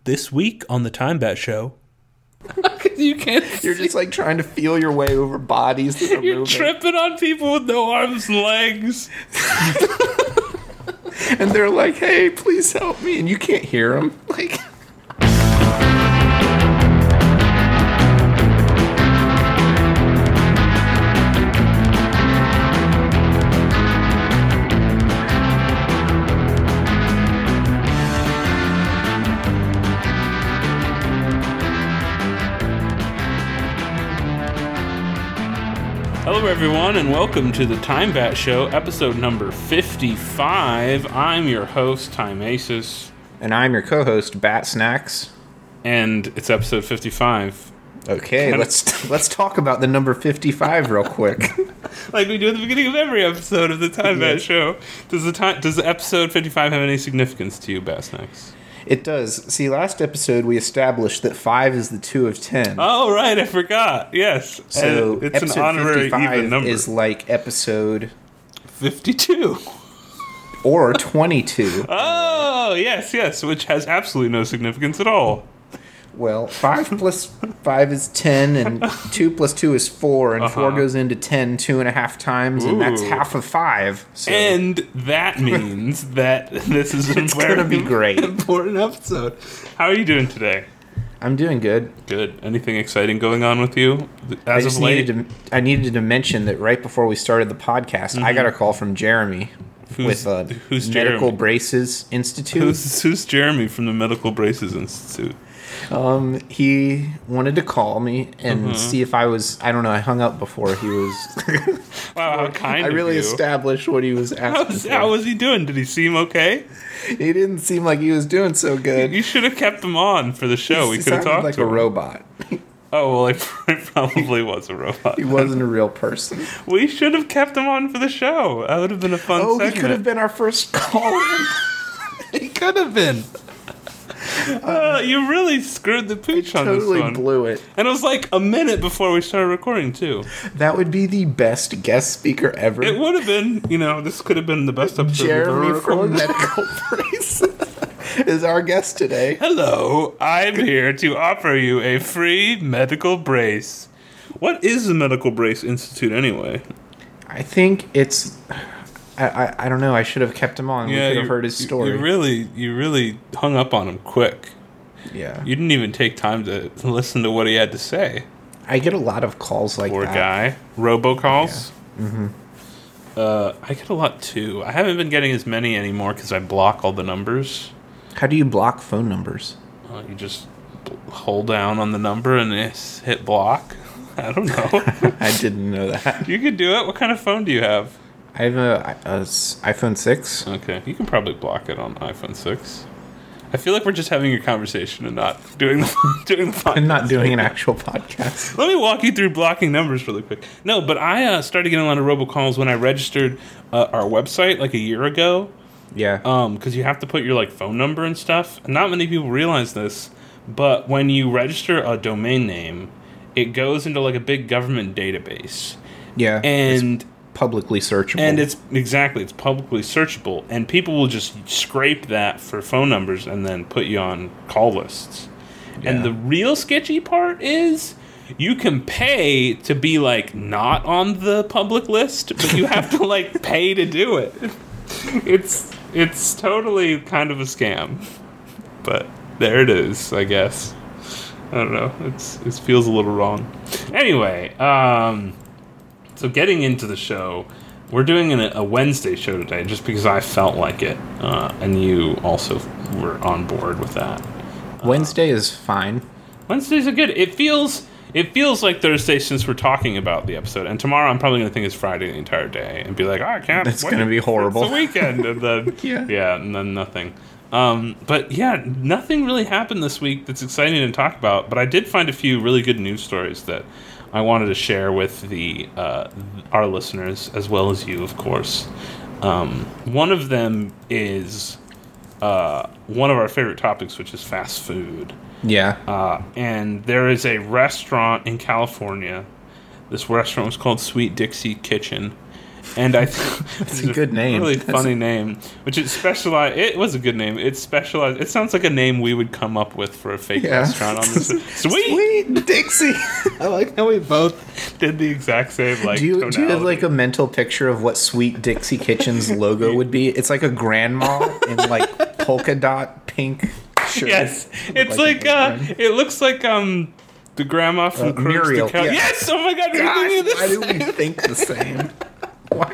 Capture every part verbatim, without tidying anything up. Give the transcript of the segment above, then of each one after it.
This week on the Time Bat Show. You can't. You're just like trying to feel your way over bodies that are You're moving. tripping on people with no arms and legs. And they're like, hey, please help me. And you can't hear them. Like... Hello, everyone, and welcome to the Time Bat Show, episode number fifty-five. I'm your host, Time Aces. And I'm your co-host, Bat Snacks. And it's episode fifty-five. Okay, Kinda- let's let's talk about the number fifty-five real quick. Like we do at the beginning of every episode of the Time Bat Yes. Show. Does the time, does the episode fifty-five have any significance to you, Bat Snacks? It does. See, last episode we established that five is the two of ten. Oh, right, I forgot. Yes. So And it's episode an honorary fifty-five even number. is like episode fifty-two. or twenty-two. Oh, yes, yes, which has absolutely no significance at all. Well, five plus five is ten, and two plus two is four, and Uh-huh. four goes into ten two and a half times, and that's Ooh. half of five. So And that means that this is a It's very gonna be great. important episode. How are you doing today? I'm doing good. Good. Anything exciting going on with you I as just of late? needed to. I needed to mention that right before we started the podcast, I got a call from Jeremy Mm-hmm. Who's- with uh, who's Medical Jeremy? Braces Institute. Who's, who's Jeremy from the Medical Braces Institute? Um, he wanted to call me and Mm-hmm. see if I was. I don't know. I hung up before he was. Wow, how kind I of really you. established what he was asking. How's, for. how was he doing? Did he seem okay? He didn't seem like he was doing so good. You should have kept him on for the show. We He could have sounded talked like to a him. robot. Oh, well, it probably was a robot. He wasn't a real person. We should have kept him on for the show. That would have been a fun Oh, segment. he could have been our first call. He could have been. Uh, you really screwed the pooch on this Totally one. blew it. And it was like a minute before we started recording, too. That would be the best guest speaker ever. It would have been, you know, this could have been the best episode we've ever Jeremy from recorded. Medical Braces is our guest today. Hello, I'm here to offer you a free medical brace. What is the Medical Brace Institute, anyway? I think it's. I, I, I don't know. I should have kept him on. we could have you- heard his you- story. You really, you really hung up on him quick. yeah. You didn't even take time to listen to what he had to say. I get a lot of calls like Poor that. guy. Robocalls. Yeah. Mm-hmm. Uh, I get a lot too. I haven't been getting as many anymore because I block all the numbers. How do you block phone numbers? Uh, you just b- hold down on the number and it's hit block. I don't know. I didn't know that. You could do it. What kind of phone do you have? I have a, a s- iPhone six. Okay, you can probably block it on iPhone six. I feel like we're just having a conversation and not doing the doing the podcast. I'm not doing an actual podcast. Let me walk you through blocking numbers really quick. No, but I uh, started getting a lot of robocalls when I registered uh, our website like a year ago. Yeah. Um, because you have to put your like phone number and stuff. And not many people realize this, but when you register a domain name, it goes into like a big government database, yeah. and publicly searchable. and it's exactly it's publicly searchable, and people will just scrape that for phone numbers and then put you on call lists. Yeah. And the real sketchy part is you can pay to be like not on the public list, but you have to like pay to do it. It's it's totally kind of a scam, but there it is, I guess. I don't know. It's it feels a little wrong. Anyway, um, so getting into the show, we're doing an, a Wednesday show today, just because I felt like it, uh, and you also were on board with that. Wednesday is fine. Wednesdays are good. It feels it feels like Thursday since we're talking about the episode, and tomorrow I'm probably going to think it's Friday the entire day and be like, oh, I can't. That's wait. gonna be horrible. It's the weekend, and then Yeah. yeah, and then nothing. Um, but yeah, nothing really happened this week that's exciting to talk about. But I did find a few really good news stories that I wanted to share with the uh, our listeners as well as you, of course. Um, one of them is uh, one of our favorite topics, which is fast food. Yeah. Uh, and there is a restaurant in California. This restaurant was called Sweet Dixie Kitchen. And I It's a good name. Really That's- funny name. Which is specialized. It was a good name. It's specialized. It sounds like a name we would come up with for a fake Yeah. restaurant on this. Sweet. Sweet Dixie. I like how we both. Did the exact same like. Do you do you have tonality. like a mental picture of what Sweet Dixie Kitchen's logo would be? It's like a grandma in like polka dot pink shirt. Yes, with, it's like, like, a uh, apron. it looks like um the grandma from Uh, Courage Muriel, the Cow- yeah. Yes, oh my god, we're Gosh, thinking of the why do we same- think the same? Why?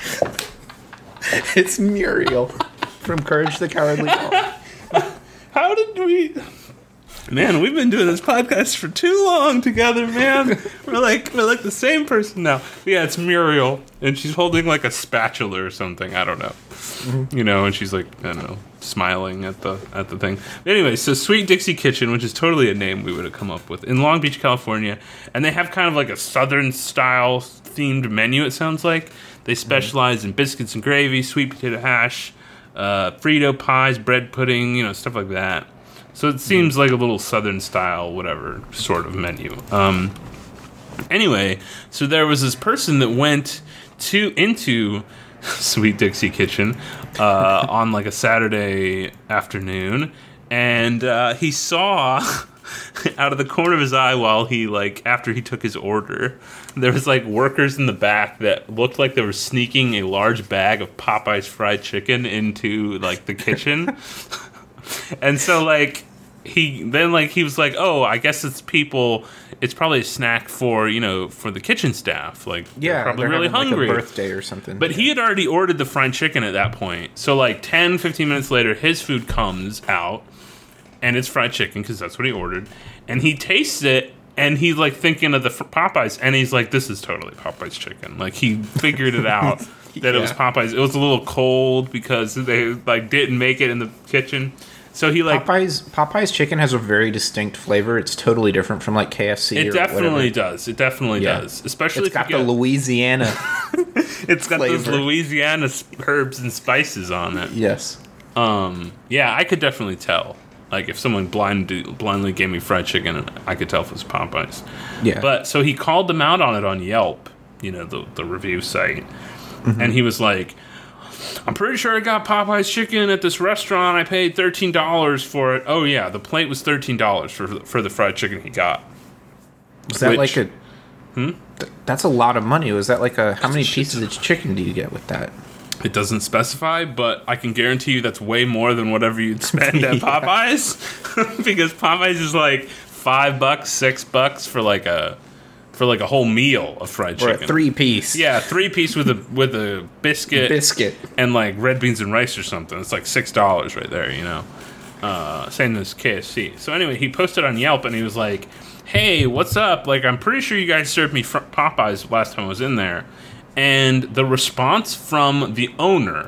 It's Muriel from Courage the Cowardly Dog. How did we? Man, we've been doing this podcast for too long together, man. We're like we're like the same person now. Yeah, it's Muriel, and she's holding like a spatula or something. I don't know. Mm-hmm. You know, and she's like I don't know, smiling at the at the thing. But anyway, so Sweet Dixie Kitchen, which is totally a name we would have come up with in Long Beach, California, and they have kind of like a Southern style themed menu. It sounds like they specialize in biscuits and gravy, sweet potato hash, uh, Frito pies, bread pudding, you know, stuff like that. So it seems like a little Southern style, whatever sort of menu. Um, anyway, so there was this person that went to into Sweet Dixie Kitchen uh, on like a Saturday afternoon, and uh, he saw out of the corner of his eye while he like after he took his order, there was like workers in the back that looked like they were sneaking a large bag of Popeye's fried chicken into like the kitchen. And so, like, he then, like, he was like, oh, I guess it's people, it's probably a snack for, you know, for the kitchen staff. Like, Yeah, they're probably they're really having, hungry. Like a birthday or something. But he had already ordered the fried chicken at that point. So, like, ten, fifteen minutes later, his food comes out, and it's fried chicken, because that's what he ordered. And he tastes it, and he's, like, thinking of the f- Popeyes, and he's like, this is totally Popeye's chicken. Like, he figured it out. That it was Yeah. Popeyes. It was a little cold because they like didn't make it in the kitchen. So he like Popeye's Popeye's chicken has a very distinct flavor. It's totally different from like K F C. it or definitely whatever. does. It definitely Yeah. does. Especially It's if got you the get, Louisiana. it's got those flavor. Louisiana sp- herbs and spices on it. Yes. Um, yeah, I could definitely tell. Like if someone blind blindly gave me fried chicken, I could tell if it was Popeyes. Yeah. But so he called them out on it on Yelp, you know, the the review site, Mm-hmm. and he was like, I'm pretty sure I got Popeye's chicken at this restaurant. I paid thirteen dollars for it. Oh yeah, the plate was thirteen dollars for for the fried chicken he got. Was that which- like a? Hmm. Th- that's a lot of money. Was that like a? How many pieces of chicken do you get with that? It doesn't specify, but I can guarantee you that's way more than whatever you'd spend at Popeyes, because Popeyes is like five bucks, six bucks for like a for like a whole meal of fried Or chicken. a three piece? Yeah, three piece with a with a biscuit, Biscuit. and like red beans and rice or something. It's like six dollars right there, you know. Uh, same as K F C. So anyway, he posted on Yelp and he was like, "Hey, what's up? Like, I'm pretty sure you guys served me fr- Popeyes last time I was in there." And the response from the owner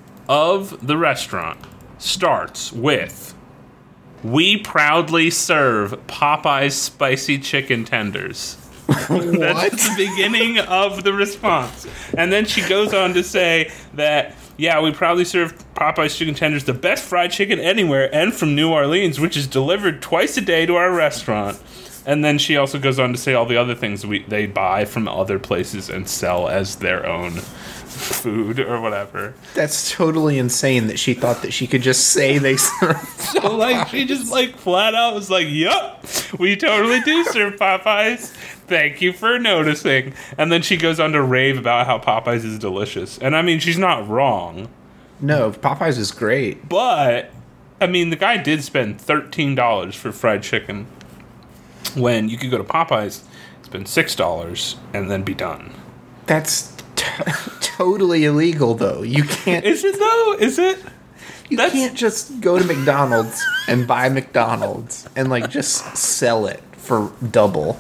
of the restaurant starts with, "We proudly serve Popeyes spicy chicken tenders." That's the beginning of the response. And then she goes on to say that, yeah, we proudly serve Popeye's chicken tenders, the best fried chicken anywhere, and from New Orleans, which is delivered twice a day to our restaurant. And then she also goes on to say all the other things we they buy from other places and sell as their own food or whatever. That's totally insane that she thought that she could just say they serve. So, like, she just, like, flat out was like, yup, we totally do serve Popeyes. Thank you for noticing. And then she goes on to rave about how Popeyes is delicious. And, I mean, she's not wrong. No, Popeyes is great. But, I mean, the guy did spend thirteen dollars for fried chicken when you could go to Popeyes, spend six dollars, and then be done. That's t- totally illegal, though. You can't. Is it, though? Is it? You That's- can't just go to McDonald's and buy McDonald's and like just sell it for double.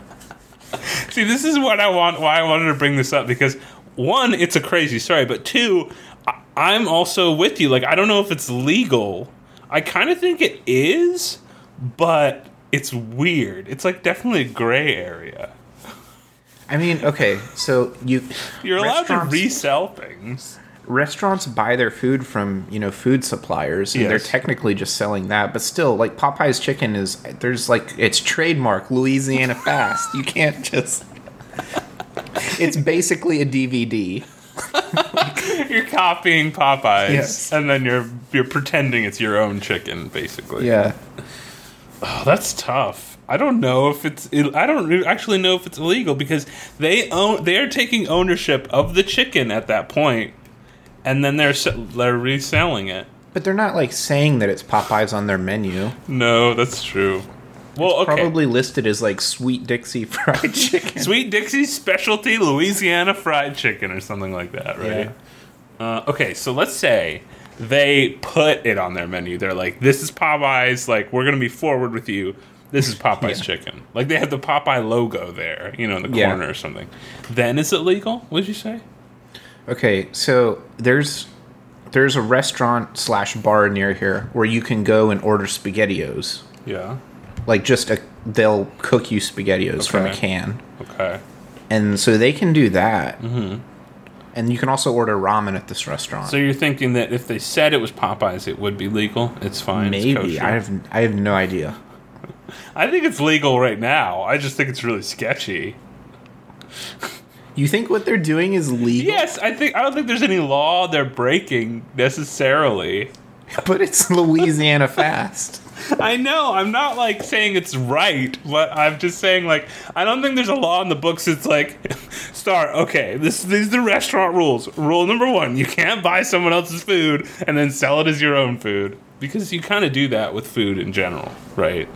See, this is what I want. Why I wanted to bring this up, because one, it's a crazy story, but two, I- I'm also with you. Like, I don't know if it's legal. I kind of think it is, but it's weird. It's like definitely a gray area. I mean, okay, so you You're allowed to restaurants- resell things. Restaurants buy their food from, you know, food suppliers, and they're Yes. technically just selling that. But still, like Popeye's chicken is, there's like, it's trademark Louisiana Fast. You can't just. It's basically a D V D. You're copying Popeyes, Yes. and then you're you're pretending it's your own chicken, basically. Yeah. Oh, that's tough. I don't know if it's. I don't actually know if it's illegal because they own. They are taking ownership of the chicken at that point, and then they're se- they're reselling it. But they're not like saying that it's Popeyes on their menu. No, that's true. Well, okay. Probably listed as like Sweet Dixie Fried Chicken. Sweet Dixie's Specialty Louisiana Fried Chicken or something like that, right? Yeah. Uh, okay, so let's say they put it on their menu. They're like, this is Popeyes. Like, we're going to be forward with you. This is Popeye's Yeah. chicken. Like, they have the Popeye logo there, you know, in the Yeah. corner or something. Then is it legal? What did you say? Okay, so there's there's a restaurant slash bar near here where you can go and order SpaghettiOs. Yeah. Like just a, they'll cook you SpaghettiOs from a Okay. can, Okay. and so they can do that. Mm-hmm. And you can also order ramen at this restaurant. So you're thinking that if they said it was Popeyes, it would be legal? It's fine. it's Maybe kosher. I have I have no idea. I think it's legal right now. I just think it's really sketchy. You think what they're doing is legal? Yes, I think I don't think there's any law they're breaking necessarily. But it's Louisiana Fast. I know, I'm not like saying it's right, but I'm just saying like I don't think there's a law in the books that's like start, okay, this these are the restaurant rules. Rule number one, you can't buy someone else's food and then sell it as your own food. Because you kind of do that with food in general, right?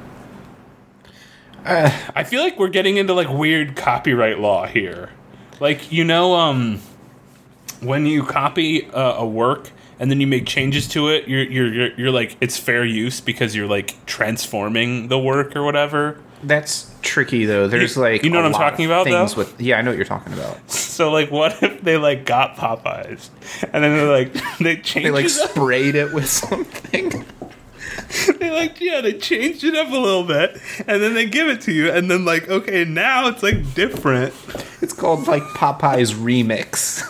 Uh, I feel like we're getting into like weird copyright law here. Like, you know, um, when you copy uh, a work and then you make changes to it, you're, you're you're you're like it's fair use because you're like transforming the work or whatever. that's tricky though. There's You- like you know a what I'm lot talking of about, things though? with yeah, I know what you're talking about. So like, what if they like got Popeyes and then they're like they changed They like it up? sprayed it with something. They like yeah they changed it up a little bit and then they give it to you and then like okay now it's like different. It's called like Popeye's Remix.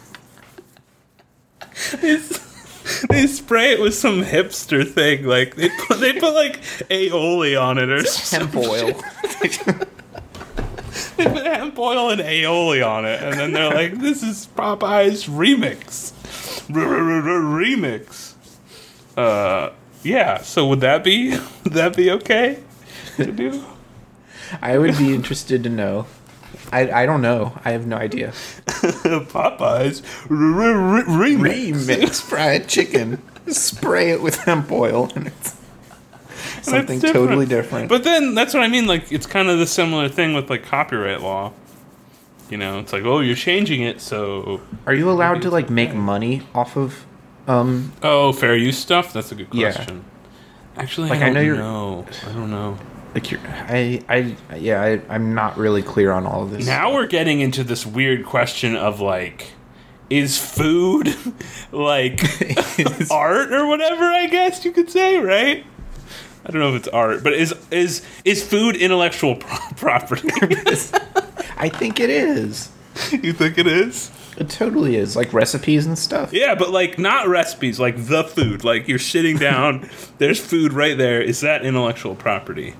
It's, they spray it with some hipster thing. Like they put they put like aioli on it or some Hemp oil. shit. They put hemp oil and aioli on it, and then they're like, "This is Popeye's remix." Remix. Uh, yeah. So would that be would that be okay to do? I would be interested to know. I, I don't know. I have no idea. Popeyes remix. Remix fried chicken. Spray it with hemp oil and it's something That's totally different. But then that's what I mean. Like it's kind of the similar thing with like copyright law. You know, it's like, oh, you're changing it, so Are you allowed to like make money off of um oh, fair use stuff. That's a good Yeah. question. Actually, Like, I I don't know you're- know. I don't know. like you're, I I yeah, I I'm not really clear on all of this. Now we're getting into this weird question of like, is food like art or whatever? I guess you could say, right? I don't know if it's art, but is is is food intellectual pro- property? I think it is. You think it is? It totally is. Like recipes and stuff. Yeah, but like not recipes, like the food. Like you're sitting down, there's food right there. Is that intellectual property?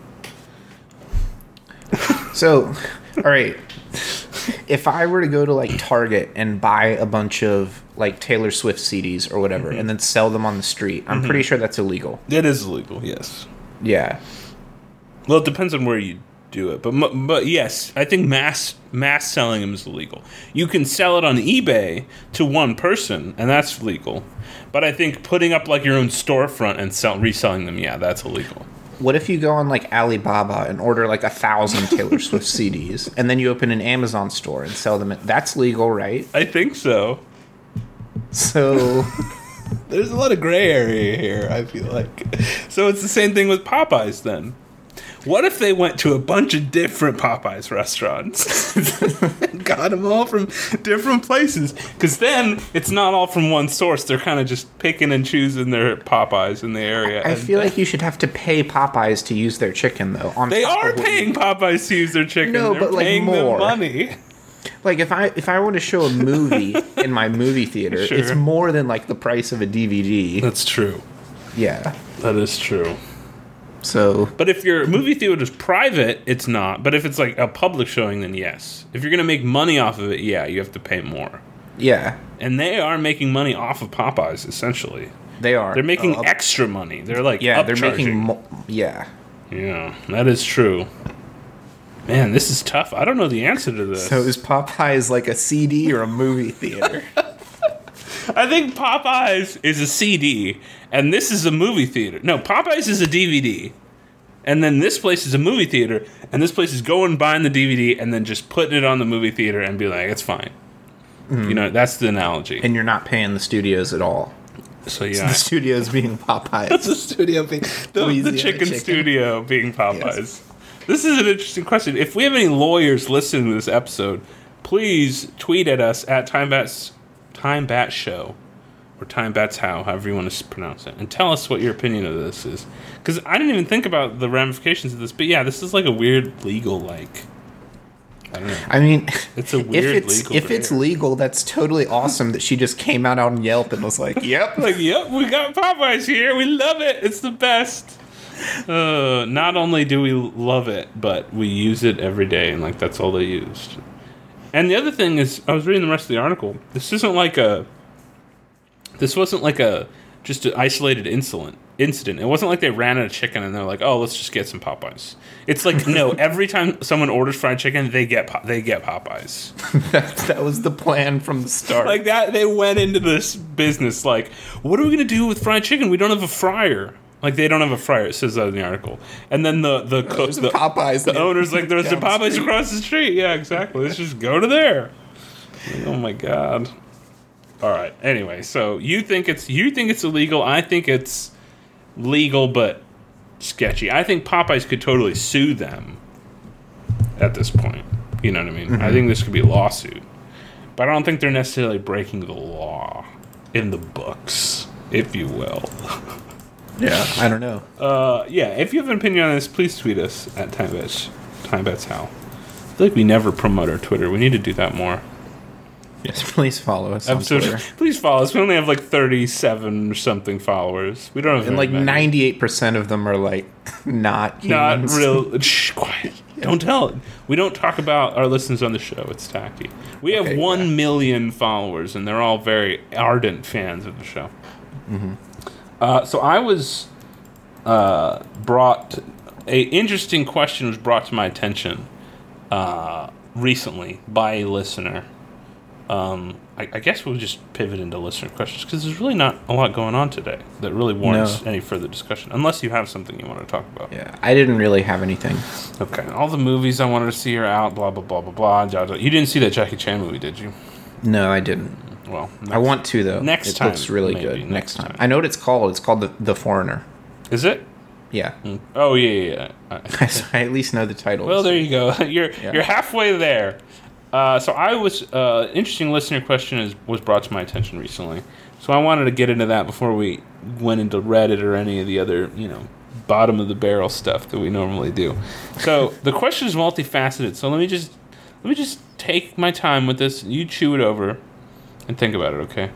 So, all right. If I were to go to like Target and buy a bunch of like Taylor Swift C Ds or whatever Mm-hmm. and then sell them on the street, I'm pretty sure that's illegal. It is illegal, yes. Yeah. Well, it depends on where you do it, but mu- but yes, I think mass mass selling them is illegal. You can sell it on eBay to one person, and that's legal. But I think putting up like your own storefront and sell reselling them, yeah, that's illegal. What if you go on like Alibaba and order like a thousand Taylor Swift C Ds and then you open an Amazon store and sell them? At, that's legal, right? I think so. So There's a lot of gray area here, I feel like. So it's the same thing with Popeyes then. What if they went to a bunch of different Popeyes restaurants? Got them all from different places. Because then it's not all from one source. They're kind of just picking and choosing their Popeyes in the area. I And feel like you should have to pay Popeyes to use their chicken though. On they top are of what you- paying Popeyes to use their chicken. No, They're but, like, paying more. them money. Like if I if I want to show a movie in my movie theater, Sure. it's more than like the price of a D V D. That's true. Yeah. That is true. So But if your movie theater is private, it's not. But if it's like a public showing, then yes. If you're going to make money off of it, yeah, you have to pay more. Yeah, And they are making money off of Popeyes, essentially. they are. They're making Uh, extra money. They're like, yeah, they're upcharging. making. Mo- yeah. Yeah, that is true. Man, this is tough. I don't know the answer to this. So is Popeyes like a C D or a movie theater? I think Popeyes is a C D, and this is a movie theater. No, Popeyes is a D V D. And then this place is a movie theater, and this place is going buying the D V D and then just putting it on the movie theater and be like, it's fine. Mm. You know, that's the analogy. And you're not paying the studios at all. So yeah, The studios being Popeyes. the studio being the, Louisiana the chicken, chicken. studio being Popeyes. Yes. This is an interesting question. If we have any lawyers listening to this episode, please tweet at us at TimeBats TimeBat Show or TimeBats How, however you want to pronounce it, and tell us what your opinion of this is. Because I didn't even think about the ramifications of this, but yeah, this is like a weird legal like. I don't know. I mean, It's a weird if it's legal if it's barrier. legal, that's totally awesome that she just came out on Yelp and was like, "Yep, Like, yep, we got Popeyes here. We love it. It's the best. Uh, not only do we love it, but we use it every day, and like that's all they used. And the other thing is, I was reading the rest of the article. This isn't like a. This wasn't like a just an isolated incident. Incident. It wasn't like they ran out of chicken and they're like, "Oh, let's just get some Popeyes." It's like no. Every time someone orders fried chicken, they get po- they get Popeyes. that, that was the plan from the start." Like that, they went into this business like, what are we gonna do with fried chicken? We don't have a fryer. Like they don't have a fryer. It says that in the article. And then the the cook, There's the Popeyes. the owner's like, there's the down the Popeyes street. across the street. Yeah, exactly. Let's just go to there. Like, oh my god. All right. Anyway, so you think it's you think it's illegal. I think it's legal, but sketchy. I think Popeyes could totally sue them at this point. You know what I mean? Mm-hmm. I think this could be a lawsuit. But I don't think they're necessarily breaking the law in the books, if you will. Yeah, I don't know. Uh, yeah, if you have an opinion on this, please tweet us at TimeBats, TimeBats How. I feel like we never promote our Twitter. We need to do that more. Yes, please follow us on Episode, Twitter. please follow us. We only have like thirty-seven or something followers. We don't have And very like many. ninety-eight percent of them are like not Not humans. real. Shh, quiet. Don't tell it. We don't talk about our listeners on the show. It's tacky. We have Okay, one yeah. million followers, and they're all very ardent fans of the show. Mm-hmm. Uh, so I was uh, brought a interesting question was brought to my attention uh, recently by a listener. Um, I, I guess we'll just pivot into listener questions because there's really not a lot going on today that really warrants No. any further discussion, unless you have something you want to talk about. Yeah, I didn't really have anything. Okay, all the movies I wanted to see are out. Blah blah blah blah blah. blah, blah. You didn't see that Jackie Chan movie, did you? No, I didn't. Well, next, I want to though. next it time, looks really maybe, good. next Next time. time. I know what it's called. It's called the the Foreigner. Is it? Yeah, Oh yeah, yeah. yeah. so I at least know the title. Well, there you go. You're Yeah. you're halfway there. Uh, so I was uh, interesting listener question is was brought to my attention recently. So I wanted to get into that before we went into Reddit or any of the other you know bottom of the barrel stuff that we normally do. So the question is multifaceted. So let me just let me just take my time with this. You chew it over and think about it. Okay.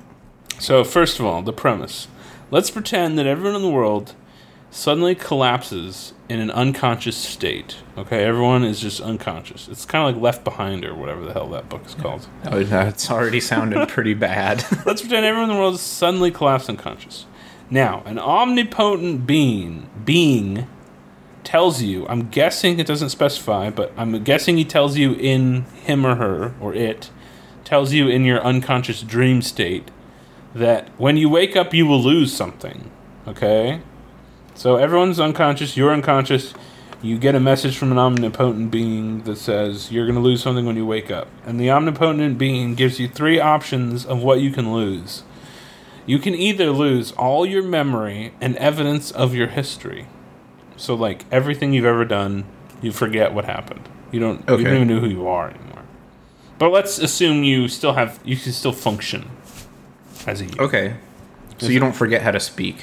So first of all, the premise. Let's pretend that everyone in the world suddenly collapses in an unconscious state. Okay, everyone is just unconscious. It's kind of like Left Behind or whatever the hell that book is called. Oh, it's already sounded pretty bad. Let's pretend everyone in the world is suddenly collapsed unconscious. Now, an omnipotent being being tells you, I'm guessing it doesn't specify, but I'm guessing he tells you in him or her, or it, tells you in your unconscious dream state that when you wake up you will lose something. Okay? So everyone's unconscious, you're unconscious, you get a message from an omnipotent being that says you're going to lose something when you wake up. And the omnipotent being gives you three options of what you can lose. You can either lose all your memory and evidence of your history. So like everything you've ever done, you forget what happened. You don't Okay. you don't even know who you are anymore. But let's assume you still have you can still function as a you. Okay, so you don't forget how to speak.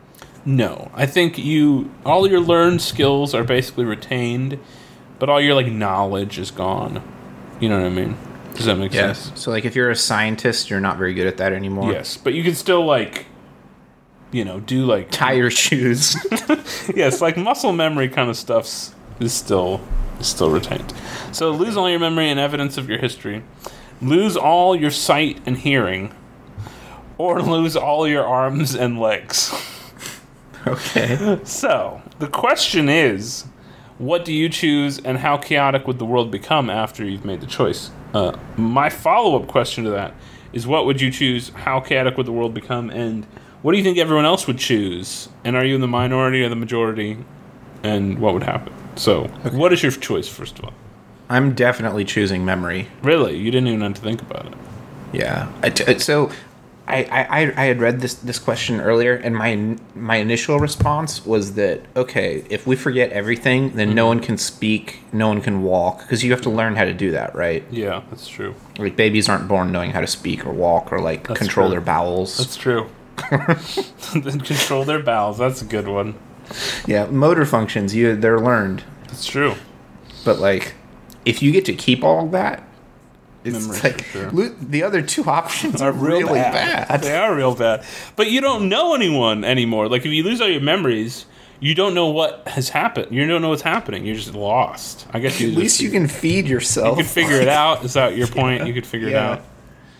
No, I think you all your learned skills are basically retained, but all your like knowledge is gone. You know what I mean? Does that make Yes. sense? So like, if you're a scientist, you're not very good at that anymore. Yes, but you can still like, you know, do like Tie your shoes. yes, like muscle memory kind of stuff's is still is still retained. So lose all your memory and evidence of your history. lose all your sight and hearing, or lose all your arms and legs. Okay. So, the question is, what do you choose, and how chaotic would the world become after you've made the choice? Uh, my follow-up question to that is, what would you choose, how chaotic would the world become, and what do you think everyone else would choose? And are you in the minority or the majority? And what would happen? So, okay. What is your choice, first of all? I'm definitely choosing memory. Really? You didn't even have to think about it. Yeah. I t- so, I, I, I had read this, this question earlier, and my my initial response was that, okay, if we forget everything, then mm-hmm. no one can speak, no one can walk, because you have to learn how to do that, right? Yeah, that's true. Like, babies aren't born knowing how to speak or walk or, like, that's control true. their bowels. That's true. Then control their bowels. That's a good one. Yeah, motor functions, you they're learned. That's true. But, like, if you get to keep all of that, it's Memories, like sure. lo- the other two options are, are really bad. bad. They are real bad. But you don't know anyone anymore. Like, if you lose all your memories, you don't know what has happened. You don't know what's happening. You're just lost. I guess you At least you can feed yourself. You could figure it out. Is that your point? Yeah. You could figure yeah. it out.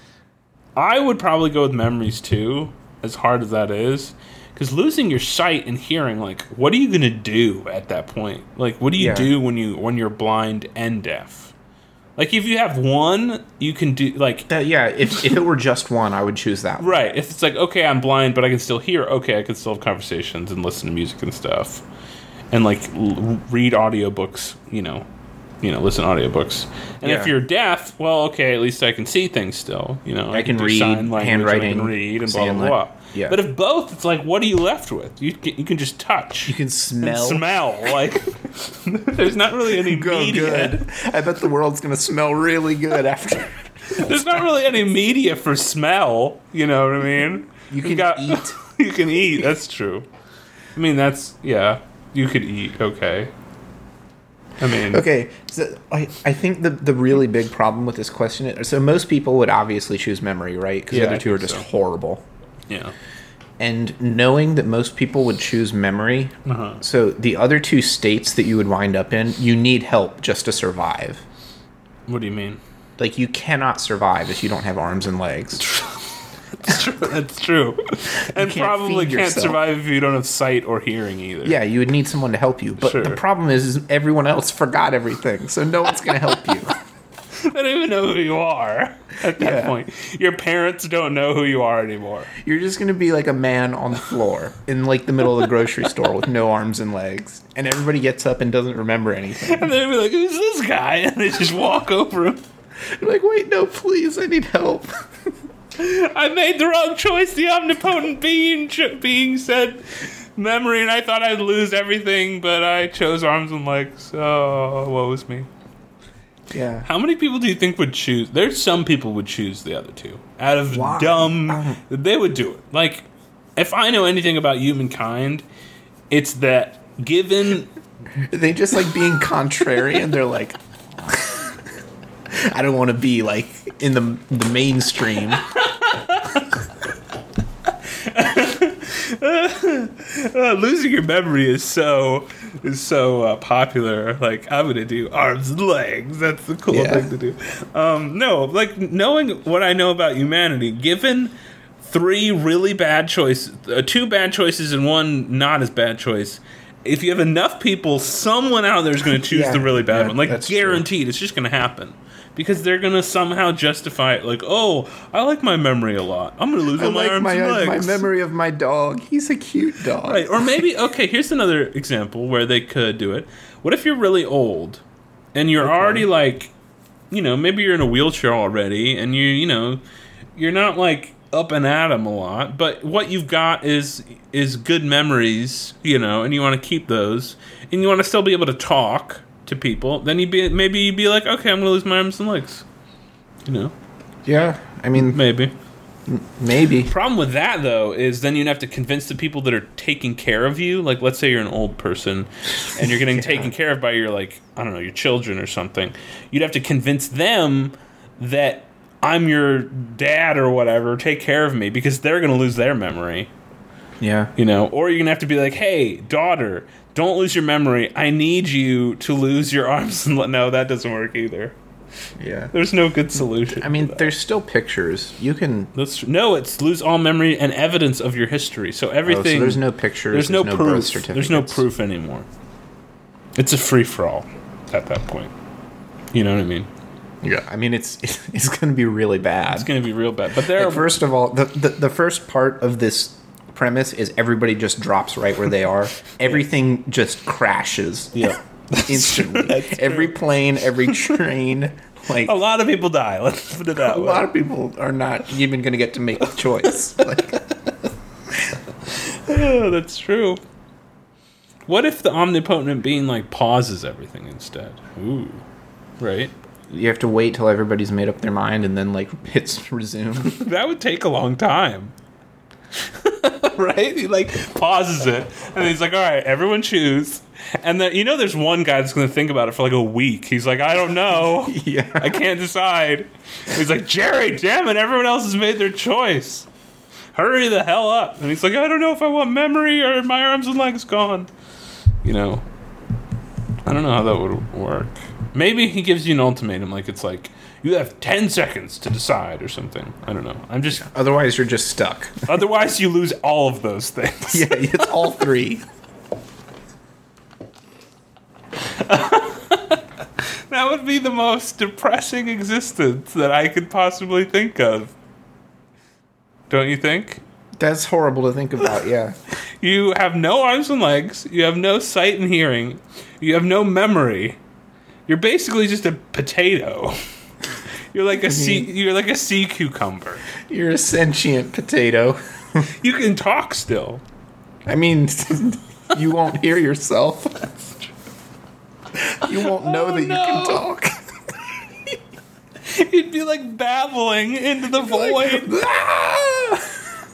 I would probably go with memories, too, as hard as that is. Because losing your sight and hearing, like, what are you going to do at that point? Like, what do you yeah. do when, you, when you're blind and deaf? Like, if you have one, you can do, like... Uh, yeah, if if it were just one, I would choose that one. Right. If it's like, okay, I'm blind, but I can still hear. Okay, I can still have conversations and listen to music and stuff. And, like, l- read audiobooks, you know. You know, listen to audiobooks. And yeah. if you're deaf, well, okay, at least I can see things still. You know, I, I can, can read, sign language, handwriting, I can read, and blah, blah, blah. blah. Yeah. But if both, it's like, what are you left with? You can, you can just touch. You can smell. Smell. Like, there's not really any Go media. Good. I bet the world's going to smell really good after. There's not really any media for smell. You know what I mean? You can you got, eat. You can eat. That's true. I mean, that's, yeah. You could eat. Okay. I mean... Okay, so I, I think the the really big problem with this question is... So most people would obviously choose memory, right? Because yeah, the other two are just so. horrible. Yeah. And knowing that most people would choose memory, uh-huh. so the other two states that you would wind up in, you need help just to survive. What do you mean? Like, you cannot survive if you don't have arms and legs. That's true. That's true. And can't probably can't yourself. survive if you don't have sight or hearing either. Yeah, you would need someone to help you. But sure. the problem is, is everyone else forgot everything, so no one's going to help you. They don't even know who you are at that yeah. point. Your parents don't know who you are anymore. You're just going to be like a man on the floor in like the middle of the grocery store with no arms and legs. And everybody gets up and doesn't remember anything. And they'll be like, who's this guy? And they just walk over him. You're like, wait, no, please, I need help. I made the wrong choice. The omnipotent being ch- being said memory, and I thought I'd lose everything, but I chose arms and legs. Oh, woe is me. Yeah. How many people do you think would choose? There's some people would choose the other two. Out of Why? dumb... Um, they would do it. Like, if I know anything about humankind, it's that given... They just like being contrarian. They're like... I don't want to be like in the the mainstream. uh, losing your memory is so is so uh, popular. Like, I'm gonna do arms and legs. That's the cool yeah. thing to do. Um, no, like knowing what I know about humanity, given three really bad choices, uh, two bad choices and one not as bad choice. If you have enough people, someone out there is going to choose yeah, the really bad yeah, one. Like, guaranteed, true. It's just going to happen. Because they're going to somehow justify it. Like, oh, I like my memory a lot. I'm going to lose I all my like arms my, and legs. my memory of my dog. He's a cute dog. Right. Or maybe, okay, here's another example where they could do it. What if you're really old and you're okay. already like, you know, maybe you're in a wheelchair already and you, you know, you're not like up and at 'em a lot, but what you've got is is good memories, you know, and you want to keep those, and you want to still be able to talk to people. Then you'd be maybe you'd be like, okay, I'm gonna lose my arms and legs, you know. Yeah, I mean, maybe, m- maybe. Problem with that though is then you'd have to convince the people that are taking care of you. Like, let's say you're an old person and you're getting yeah. taken care of by your, like, I don't know, your children or something. You'd have to convince them that I'm your dad or whatever, take care of me, because they're going to lose their memory. Yeah. You know, or you're going to have to be like, hey, daughter, don't lose your memory. I need you to lose your arms and le-. No, that doesn't work either. Yeah. There's no good solution. I mean, there's still pictures. You can. That's no, it's lose all memory and evidence of your history. So everything. Oh, so there's no pictures. There's, There's, no, no, proof. birth certificates. There's no proof anymore. It's a free for all at that point. You know what I mean? Yeah. I mean, it's it's going to be really bad. It's going to be real bad. But there Like, are first of all, the, the the first part of this premise is everybody just drops right where they are. Everything just crashes. yeah. Instantly. That's Every true. plane, every train, like A lot of people die. Let's put it that a way. lot of people are not even going to get to make a choice. Like, Oh, that's true. What if the omnipotent being like pauses everything instead? Ooh, right. you have to wait till everybody's made up their mind and then like hits resume. That would take a long time. Right? He like pauses it and he's like, all right, everyone choose. And then, you know, there's one guy that's going to think about it for like a week. He's like, I don't know. Yeah. I can't decide. He's like, Jerry, damn it, everyone else has made their choice. Hurry the hell up. And he's like, I don't know if I want memory or my arms and legs gone. You know, I don't know how that would work. Maybe he gives you an ultimatum, like it's like, you have ten seconds to decide or something. I don't know. I'm just... Otherwise, you're just stuck. Otherwise, you lose all of those things. Yeah, it's all three. That would be the most depressing existence that I could possibly think of. Don't you think? That's horrible to think about, yeah. You have no arms and legs. You have no sight and hearing. You have no memory. You're basically just a potato. You're like a sea. You're like a sea cucumber. You're a sentient potato. You can talk still. I mean, you won't hear yourself. You won't know Oh, that you no. can talk. You'd be like babbling into the void. Ah!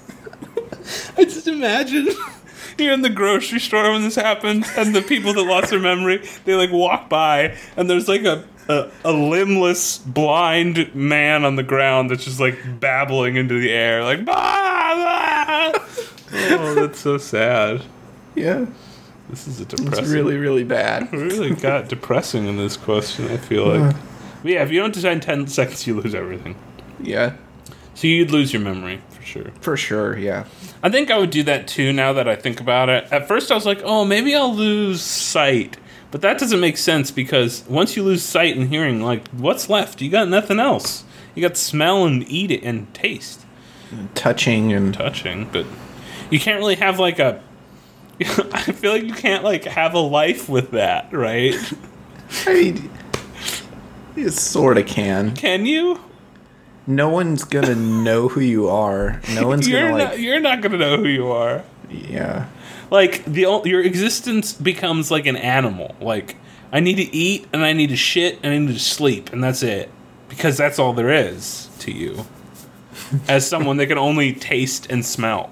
I just imagine you're in the grocery store when this happens, and the people that lost their memory, they like walk by, and there's like a, a, a limbless, blind man on the ground that's just like babbling into the air, like, bah, bah. Oh, that's so sad. Yeah, This is a depressing. it's really, really bad. We really got depressing in this question, I feel like. But yeah, if you don't decide in ten seconds, you lose everything. Yeah, So you'd lose your memory, for sure. for sure, yeah. I think I would do that too now that I think about it. At first I was like, oh, maybe I'll lose sight. But that doesn't make sense because once you lose sight and hearing, like, what's left? You got nothing else. You got smell and eat it and taste. Touching and... Touching, but you can't really have like a... I feel like you can't like have a life with that, right? I mean, you sort of can. Can you? No one's gonna know who you are. No one's You're gonna, not, like... you're not gonna know who you are. Yeah. Like the ol- your existence becomes like an animal. Like I need to eat and I need to shit and I need to sleep and that's it, because that's all there is to you. As someone that can only taste and smell,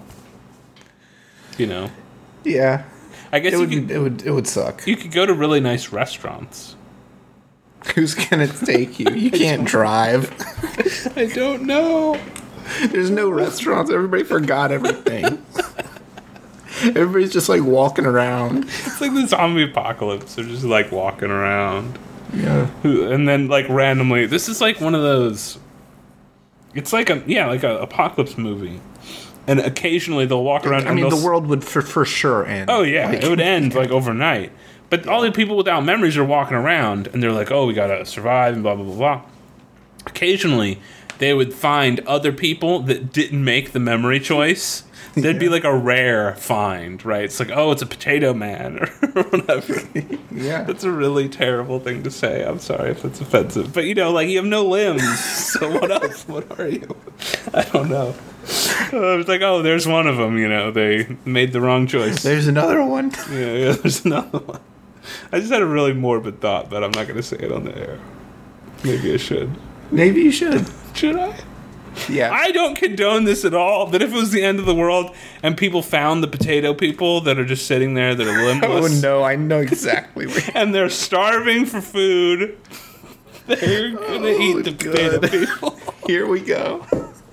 you know. Yeah. I guess It you would, could, it would, it would suck. you could go to really nice restaurants. Who's gonna take you? You can't drive. I don't know. There's no restaurants. Everybody forgot everything. Everybody's just like walking around. It's like the zombie apocalypse. They're just like walking around. Yeah. Who- And then like randomly, this is like one of those. It's like a yeah, like a apocalypse movie, and occasionally they'll walk around. I and mean, they'll the s- world would for, for sure end. Oh yeah, Like, it would end like overnight. But all the people without memories are walking around, and they're like, "Oh, we gotta survive," and blah blah blah blah. Occasionally, they would find other people that didn't make the memory choice. There'd be like a rare find, right? It's like, "Oh, it's a potato man," or whatever. Yeah. That's a really terrible thing to say. I'm sorry if it's offensive, but you know, like you have no limbs. So what else? What are you? I don't know. Uh, it's like, oh, there's one of them. You know, they made the wrong choice. There's another one. Yeah, yeah, there's another one. I just had a really morbid thought, but I'm not going to say it on the air. Maybe I should. Maybe you should. Should I? Yeah. I don't condone this at all, but if it was the end of the world and people found the potato people that are just sitting there that are Oh limbless no, I know exactly where. and they're starving for food, they're going to Oh, eat the potato good. people. Here we go.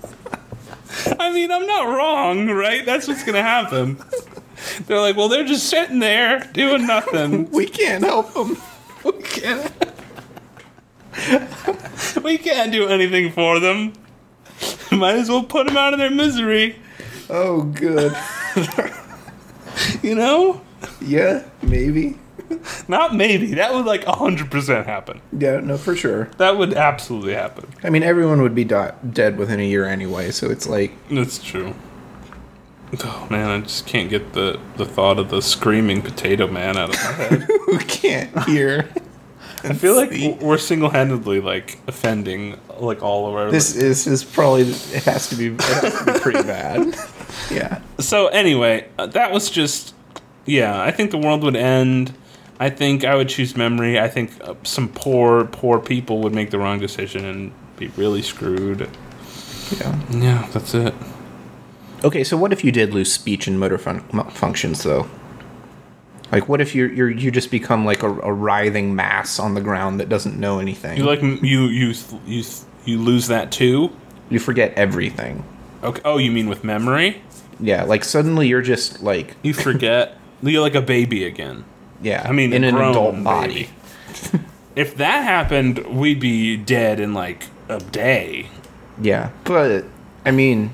I mean, I'm not wrong, right? That's what's going to happen. They're like, well, they're just sitting there doing nothing. We can't help them. We can't. We can't do anything for them. Might as well put them out of their misery. Oh, good. You know? Yeah, maybe. Not maybe. That would like one hundred percent happen. Yeah, no, for sure. That would absolutely happen. I mean, everyone would be di- dead within a year anyway, so it's like... That's true. Oh, man, I just can't get the, the thought of the screaming potato man out of my head. Who can't hear? I feel like we're single-handedly, like, offending, like, all of our... This is, is probably... It has to be, it has to be pretty bad. Yeah. So, anyway, uh, that was just... Yeah, I think the world would end. I think I would choose memory. I think uh, some poor, poor people would make the wrong decision and be really screwed. Yeah. Yeah, that's it. Okay, so what if you did lose speech and motor fun- functions, though? Like, what if you're, you're you just become like a, a writhing mass on the ground that doesn't know anything? You like you you you you lose that too? You forget everything. Okay. Oh, you mean with memory? Yeah, like suddenly you're just like... You forget. You're like a baby again. Yeah, I mean, in a an grown adult body. baby. If that happened, we'd be dead in like a day. Yeah, but I mean,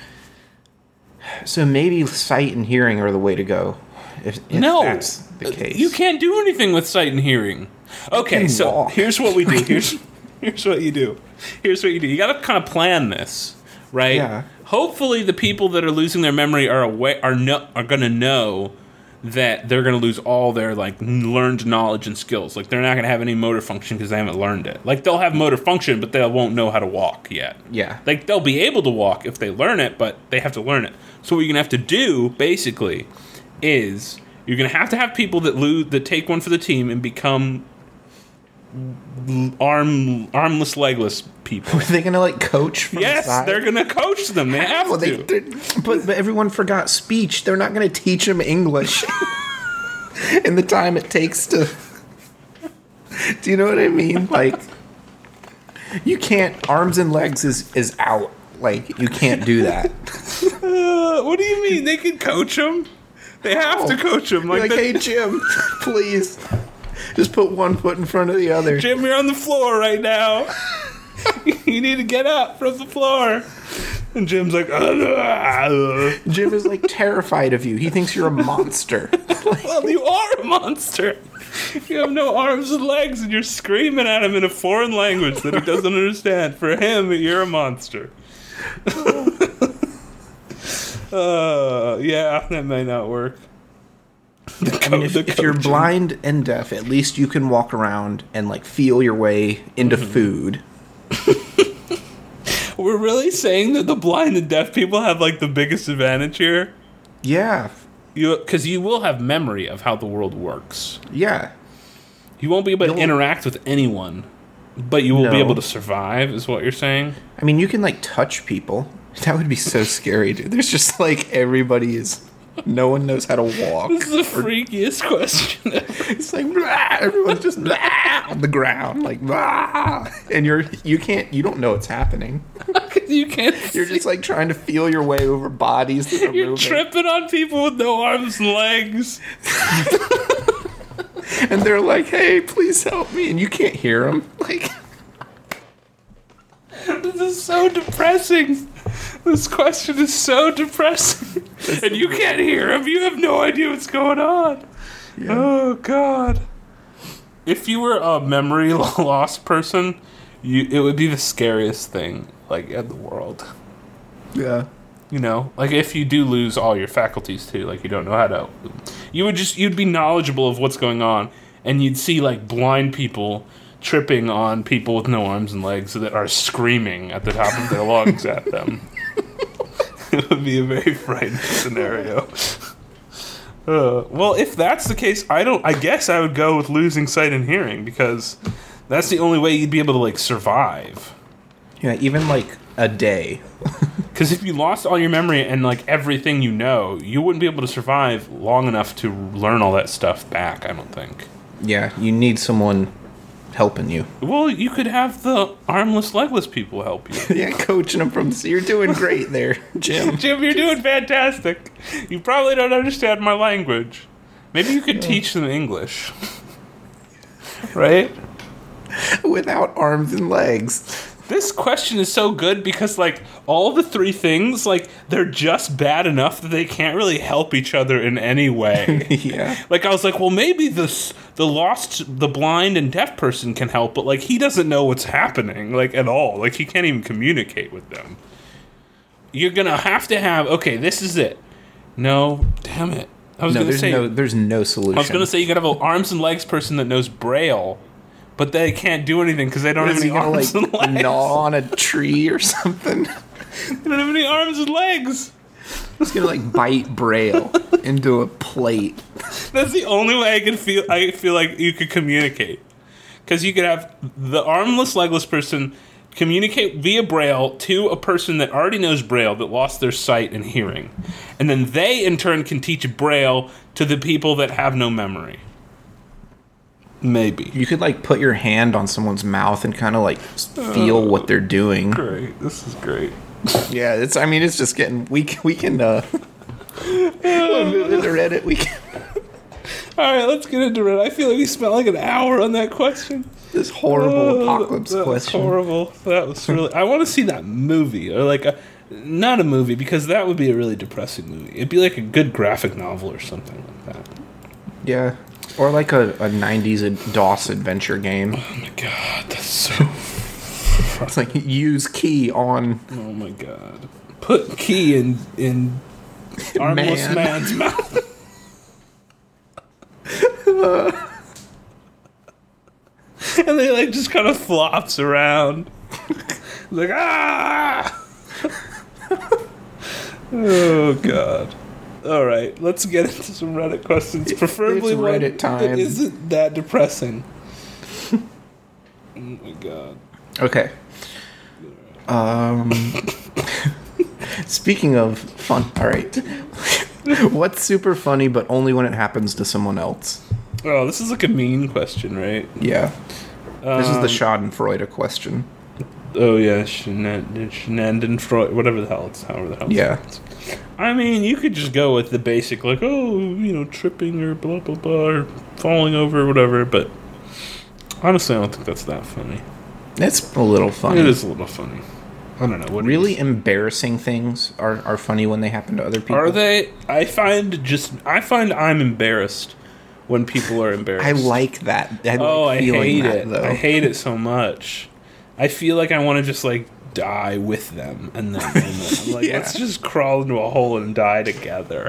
so maybe sight and hearing are the way to go. If, if No, that's the case, you can't do anything with sight and hearing. Okay, can so walk. here's what we do. Here's here's what you do. Here's what you do. You got to kind of plan this, right? Yeah. Hopefully, the people that are losing their memory are aware, are no, are going to know that they're going to lose all their like learned knowledge and skills. Like they're not going to have any motor function because they haven't learned it. Like they'll have motor function, but they won't know how to walk yet. Yeah. Like they'll be able to walk if they learn it, but they have to learn it. So what you're going to have to do basically is you're going to have to have people that lose that take one for the team and become arm armless, legless people. Are they gonna like coach? From Yes, the side? they're going to coach them. They have Well, to. they, but but everyone forgot speech. They're not gonna teach them English in the time it takes to. Do you know what I mean? Like, you can't. Arms and legs is is out. Like, you can't do that. Uh, what do you mean? They can coach them. They have to coach them. Like, Like, like the- hey Jim, please, just put one foot in front of the other. Jim, you're on the floor right now. You need to get up from the floor. And Jim's like, "Ugh." Jim is like terrified of you. He thinks you're a monster. Well, you are a monster. You have no arms and legs, and you're screaming at him in a foreign language that he doesn't understand. For him, you're a monster. uh, yeah, that may not work. I mean, if, if you're blind and deaf, at least you can walk around and like feel your way into Mm-hmm. food. We're really saying that the blind and deaf people have like the biggest advantage here? Yeah, You, because you will have memory of how the world works. yeah. You won't be able to You'll- interact with anyone, but you will be No. able to survive, is what you're saying? I mean, you can like touch people. That would be so scary, dude. There's just like everybody is. No one knows how to walk. This is the freakiest question ever. It's like blah, everyone's just blah, on the ground, like blah, and you're you can't you don't know what's happening. You can't You're see. just like trying to feel your way over bodies that are You're moving. tripping on people with no arms and legs. And they're like, "Hey, please help me," and you can't hear them. Like, This is so depressing. This question is so depressing. And you can't hear him. You have no idea what's going on. Oh, God. If you were a memory lost person, you it would be the scariest thing, like, in the world. yeah, You know? Like, if you do lose all your faculties, too, like, you don't know how to... You would just... You'd be knowledgeable of what's going on, and you'd see, like, blind people tripping on people with no arms and legs that are screaming at the top of their lungs at them. It would be a very frightening scenario. Uh, well, if that's the case, I don't. I guess I would go with losing sight and hearing because that's the only way you'd be able to like survive. yeah. Even like a day. Because if you lost all your memory and like everything you know, you wouldn't be able to survive long enough to learn all that stuff back. I don't think. Yeah, you need someone helping you. Well, you could have the armless, legless people help you. Yeah, coaching them from. You're doing great there, Jim. Jim, you're doing fantastic. You probably don't understand my language. Maybe you could teach them English. Right? without arms and legs. This question is so good because, like, all the three things, like, they're just bad enough that they can't really help each other in any way. Yeah. Like, I was like, well, maybe this, the lost, the blind and deaf person can help, but, like, he doesn't know what's happening, like, at all. Like, he can't even communicate with them. You're gonna have to have, okay, this is it. No, damn it. I was No, gonna there's say, no, there's no solution. I was gonna say you gotta have an arms and legs person that knows Braille, but they can't do anything because they don't have Is he any gonna arms like and legs. gnaw on a tree or something? They don't have any arms and legs. He's gonna like bite Braille into a plate. That's the only way I can feel. I feel like you could communicate, because you could have the armless, legless person communicate via Braille to a person that already knows Braille that lost their sight and hearing, and then they in turn can teach Braille to the people that have no memory. Maybe. You could like put your hand on someone's mouth and kind of like feel Uh, what they're doing. Great. This is great. Yeah, it's. I mean, it's just getting. We can. We can. Uh, we'll move into Reddit. We can. All right, let's get into it. I feel like we spent like an hour on that question. This horrible Oh, apocalypse that was question. horrible. That was really. I want to see that movie, or like a, not a movie, because that would be a really depressing movie. It'd be like a good graphic novel or something like that. Yeah, or like a, a nineties DOS adventure game. Oh my god, that's so. It's like use key on. Oh my god, put key in in armless Man. man's mouth. And they like just kind of flops around. Like ah. Oh god. All right, let's get into some Reddit questions. Preferably It's one Reddit time. that isn't that depressing. Oh my god. Okay. Um. Speaking of fun, all right. What's super funny, but only when it happens to someone else? Oh, this is like a mean question, right? Yeah. This is the Um, Schadenfreude question. Oh yeah, Shenandoah, whatever the hell it's, however the hell. It's Yeah. pronounced. I mean, you could just go with the basic, like, oh, you know, tripping or blah blah blah, or falling over or whatever. But honestly, I don't think that's that funny. It's a little funny. It is a little funny. I don't know. What Really is- embarrassing things are, are funny when they happen to other people. are they? I find just I find I'm embarrassed when people are embarrassed. I like that. I Oh, like I feeling hate that, it. Though. I hate it so much. I feel like I want to just like die with them, and then, and then I'm like, Yeah. let's just crawl into a hole and die together.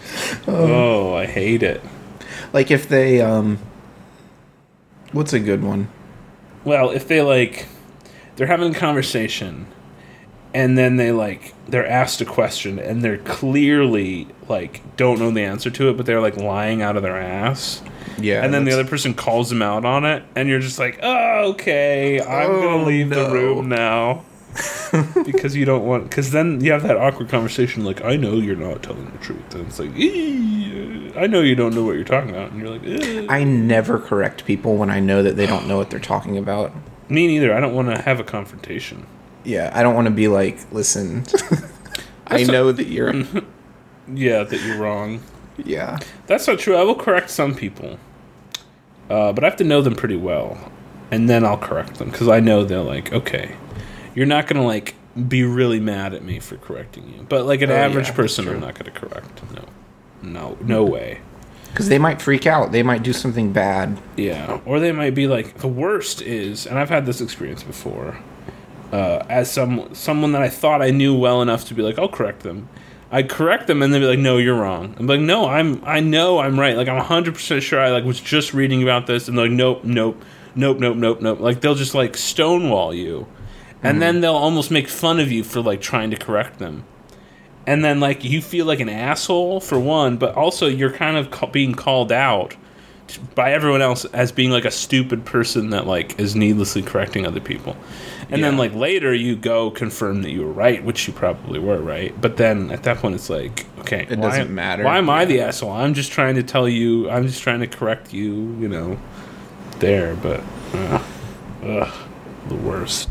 Oh, I hate it. Like if they um. What's a good one? Well, if they like, they're having a conversation, and then they like they're asked a question, and they're clearly like don't know the answer to it, but they're like lying out of their ass. Yeah. And then the that's- other person calls them out on it, and you're just like, oh, okay, I'm Oh, gonna leave the no. room now. Because you don't want, because then you have that awkward conversation like, I know you're not telling the truth. And it's like, "Eee, I know you don't know what you're talking about. And you're like, "Eh." I never correct people when I know that they don't know what they're talking about. Me neither. I don't want to have a confrontation. Yeah, I don't want to be like, listen, I That's a- know that you're. Yeah, that you're wrong. Yeah. That's not true. I will correct some people. Uh, but I have to know them pretty well. And then I'll correct them. Because I know they're like, okay, you're not going to like be really mad at me for correcting you. But like an Oh, average yeah, that's person, true. I'm not going to correct. No. No, no way. Because they might freak out. They might do something bad. Yeah. Or they might be like, the worst is, and I've had this experience before, uh, as some someone that I thought I knew well enough to be like, I'll correct them. I correct them and they'd be like, no, you're wrong. I'm like, no, I'm, I know I'm right. Like, I'm one hundred percent sure I like was just reading about this. And they're like, nope, nope, nope, nope, nope, nope. Like, they'll just like stonewall you. And then they'll almost make fun of you for like trying to correct them. And then like you feel like an asshole for one, but also you're kind of ca- being called out by everyone else as being like a stupid person that like is needlessly correcting other people. And then Yeah. like later you go confirm that you were right, which you probably were right. But then at that point it's like, okay, It why, doesn't matter. Why am I Yeah. the asshole? I'm just trying to tell you. I'm just trying to correct you. You know, there. But uh, ugh, the worst.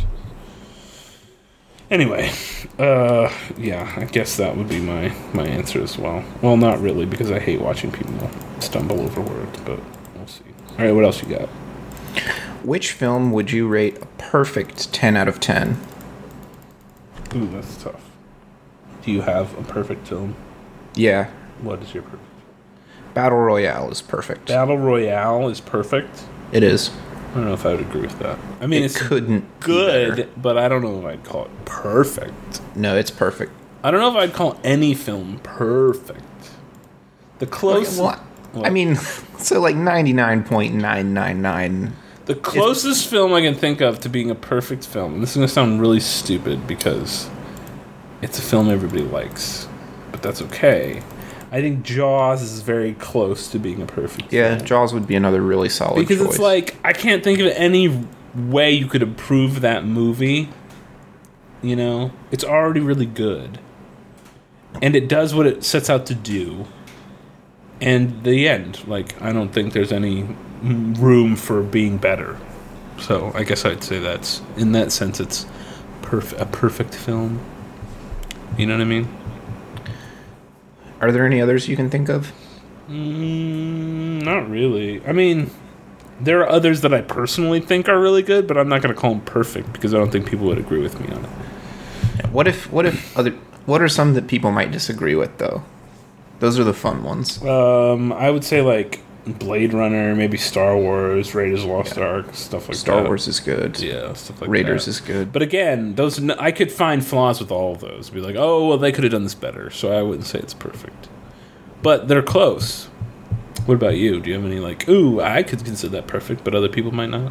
Anyway, uh, yeah, I guess that would be my, my answer as well. Well, not really, because I hate watching people stumble over words, but we'll see. All right, what else you got? Which film would you rate a perfect ten out of ten? Ooh, that's tough. Do you have a perfect film? Yeah. What is your perfect? Battle Royale is perfect. Battle Royale is perfect. It is. I don't know if I would agree with that. I mean, It it's couldn't be good, better. but I don't know if I'd call it perfect. No, it's perfect. I don't know if I'd call any film perfect. The closest, Well, I mean, so like ninety-nine point nine nine nine. the closest film I can think of to being a perfect film, and this is going to sound really stupid because it's a film everybody likes, but that's okay. I think Jaws is very close to being a perfect Yeah, film. Jaws would be another really solid Because choice. it's like, I can't think of any way you could improve that movie. You know? It's already really good. And it does what it sets out to do. And the end. Like, I don't think there's any room for being better. So, I guess I'd say that's, in that sense, it's perf- a perfect film. You know what I mean? Are there any others you can think of? Mm, not really. I mean, there are others that I personally think are really good, but I'm not going to call them perfect because I don't think people would agree with me on it. What if what if other what are some that people might disagree with though? Those are the fun ones. Um, I would say like Blade Runner, maybe Star Wars, Raiders of the Lost Ark, stuff like Star that. Wars is good. Yeah, stuff like Raiders that. is good. But again, those n- I could find flaws with all of those. Be like, oh, well, they could have done this better. So I wouldn't say it's perfect. But they're close. What about you? Do you have any like, ooh, I could consider that perfect, but other people might not?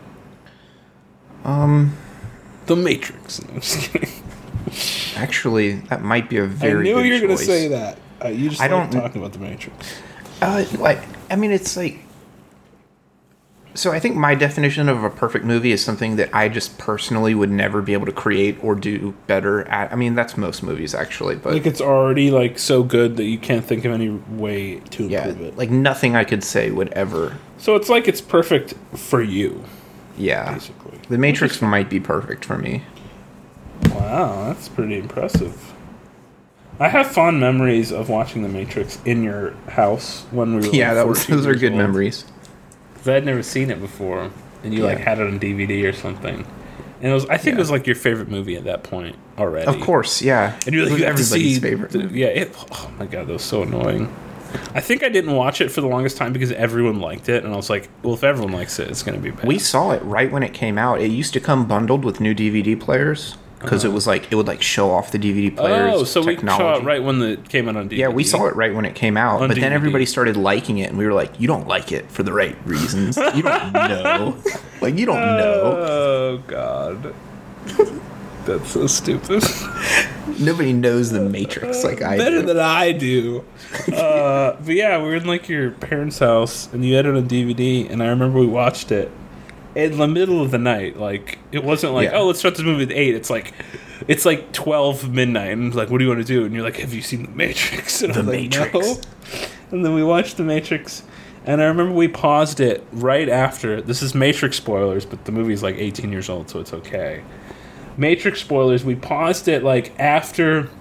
Um, The Matrix. No, I'm just kidding. actually, that might be a very. I knew good you were going to choice. say that. Uh, you just I like don't- talking about The Matrix. Uh, like, I mean, it's like. So I think my definition of a perfect movie is something that I just personally would never be able to create or do better at. I mean, that's most movies actually, but Like it's already like so good that you can't think of any way to yeah, improve it. like nothing I could say would ever. So it's like it's perfect for you, Yeah, basically. The Matrix might be perfect for me. Wow, that's pretty impressive. I have fond memories of watching The Matrix in your house when we were Yeah, like that was, fourteen those are years good old. memories. 'Cause I had never seen it before, and you like Yeah. had it on D V D or something. And it was, I think Yeah. it was like your favorite movie at that point already. Of course, yeah. And you're It like, was you have to everybody's see. favorite. the- movie. yeah, it, oh my god, that was so annoying. I think I didn't watch it for the longest time because everyone liked it, and I was like, well, if everyone likes it, it's going to be bad. We saw it right when it came out. It used to come bundled with new D V D players because it was like it would like show off the D V D players. oh, so technology. we saw it right when it came out on D V D. Yeah, we saw it right when it came out, On but then D V D. everybody started liking it, and we were like, "You don't like it for the right reasons. You don't know, like you don't know. Oh god, that's so stupid. Nobody knows the Matrix like I Better do." than I do. Uh, but yeah, we were in like your parents' house, and you had it on D V D, and I remember we watched it in the middle of the night. Like it wasn't like, Yeah. oh, let's start this movie at eight. It's like, it's like twelve midnight, and it's like, what do you want to do? And you're like, have you seen The Matrix? And The I'm like, Matrix. no. And then we watched The Matrix, and I remember we paused it right after. This is Matrix spoilers, but the movie's like eighteen years old, so it's okay. Matrix spoilers. We paused it like after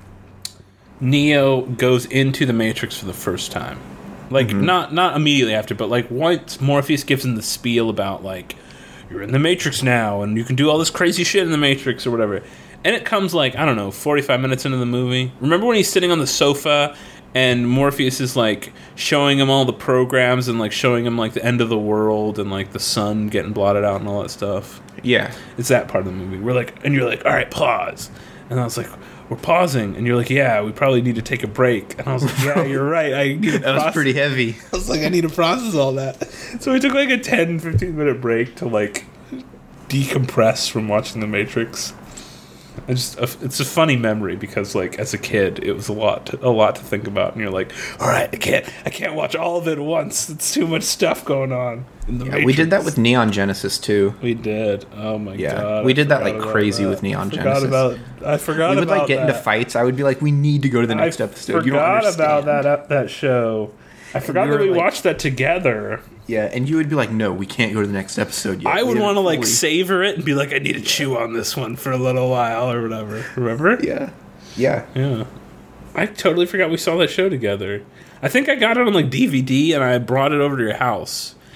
Neo goes into the Matrix for the first time. Like not not immediately after, but like once Morpheus gives him the spiel about like you're in the Matrix now and you can do all this crazy shit in the Matrix or whatever. And it comes like, I don't know, forty-five minutes into the movie. Remember when he's sitting on the sofa and Morpheus is like showing him all the programs and like showing him like the end of the world and like the sun getting blotted out and all that stuff? Yeah, It's that part of the movie. We're like, and you're like, all right, pause. And I was like, we're pausing. And you're like, yeah, we probably need to take a break. And I was like, yeah, you're right. I need to that was process- pretty heavy. I was like, I need to process all that. So we took like a ten, fifteen minute break to like decompress from watching The Matrix. I just, it's a funny memory because like as a kid, it was a lot, to, a lot to think about. And you're like, all right, I can't, I can't watch all of it at once. It's too much stuff going on. In the Yeah, we did that Matrix. with Neon Genesis too. We did. Oh my Yeah, god. we I did that, forgot like, about crazy that. with Neon I forgot Genesis. About, I forgot We would about like get that. into fights. I would be like, "We need to go to the next I episode." You don't forgot understand. about that ep- that show. I forgot we that were we like- watched that together. Yeah, and you would be like, "No, we can't go to the next episode yet." I We would haven't want to like fully- savor it and be like, I need to chew on this one for a little while or whatever. Remember? Yeah, yeah. Yeah. I totally forgot we saw that show together. I think I got it on like D V D and I brought it over to your house.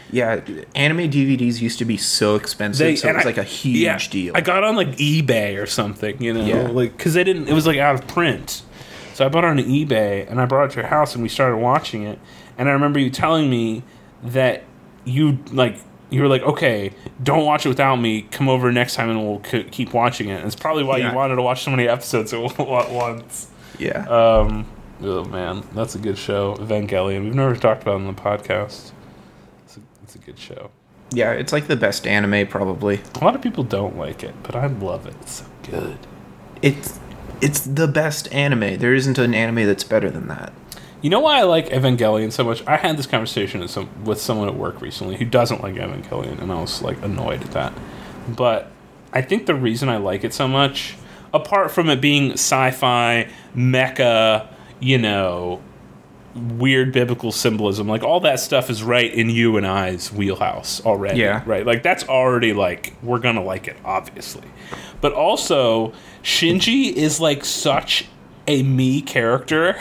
Yeah, anime D V Ds used to be so expensive, They, so it and was I- like a huge yeah, deal. I got on like eBay or something, you know, Yeah. like because they didn't. It was like out of print, so I bought it on eBay and I brought it to your house and we started watching it. And I remember you telling me that you like you were like, okay, don't watch it without me. Come over next time and we'll c- keep watching it. And it's probably why Yeah. you wanted to watch so many episodes at once. yeah. Um, oh man, that's a good show, Evangelion. We've never talked about it on the podcast. It's a, it's a good show. yeah, it's like the best anime, probably. A lot of people don't like it, but I love it. It's so good. It's it's the best anime. There isn't an anime that's better than that. You know why I like Evangelion so much? I had this conversation with, some, with someone at work recently who doesn't like Evangelion, and I was like annoyed at that. But I think the reason I like it so much, apart from it being sci-fi, mecha, you know, weird biblical symbolism, like all that stuff is right in you and I's wheelhouse already. Yeah. Right? Like that's already like, we're gonna like it, obviously. But also, Shinji is like such a me character.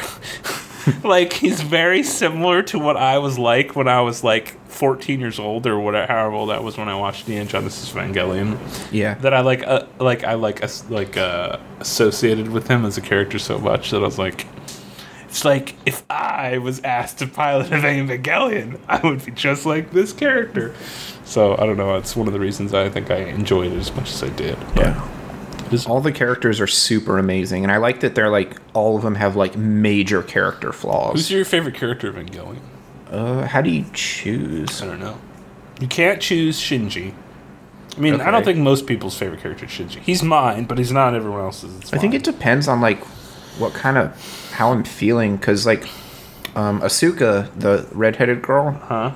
Like, he's very similar to what I was like when I was, like, fourteen years old, or whatever, however old I was when I watched Neon Genesis Evangelion. Yeah. That I, like, uh, like I, like, as- like uh, associated with him as a character so much that I was like, it's like, if I was asked to pilot Evangelion, I would be just like this character. So, I don't know, it's one of the reasons I think I enjoyed it as much as I did. But Yeah. it is- All the characters are super amazing, and I like that they're like all of them have like major character Who's flaws. your favorite character of Evangelion? Uh, how do you choose? I don't know. You can't choose Shinji. I mean, I don't Okay. think most people's favorite character is Shinji. He's mine, but he's not everyone else's. It's I think fine. it depends on like what kind of how I'm feeling, because like um, Asuka, the redheaded girl, Huh?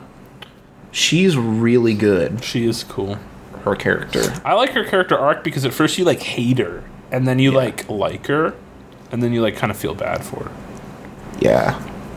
she's really good. She is cool. Her character. I like her character arc because at first you, like, hate her, and then you, Yeah. like, like her, and then you, like, kind of feel bad for her. Yeah.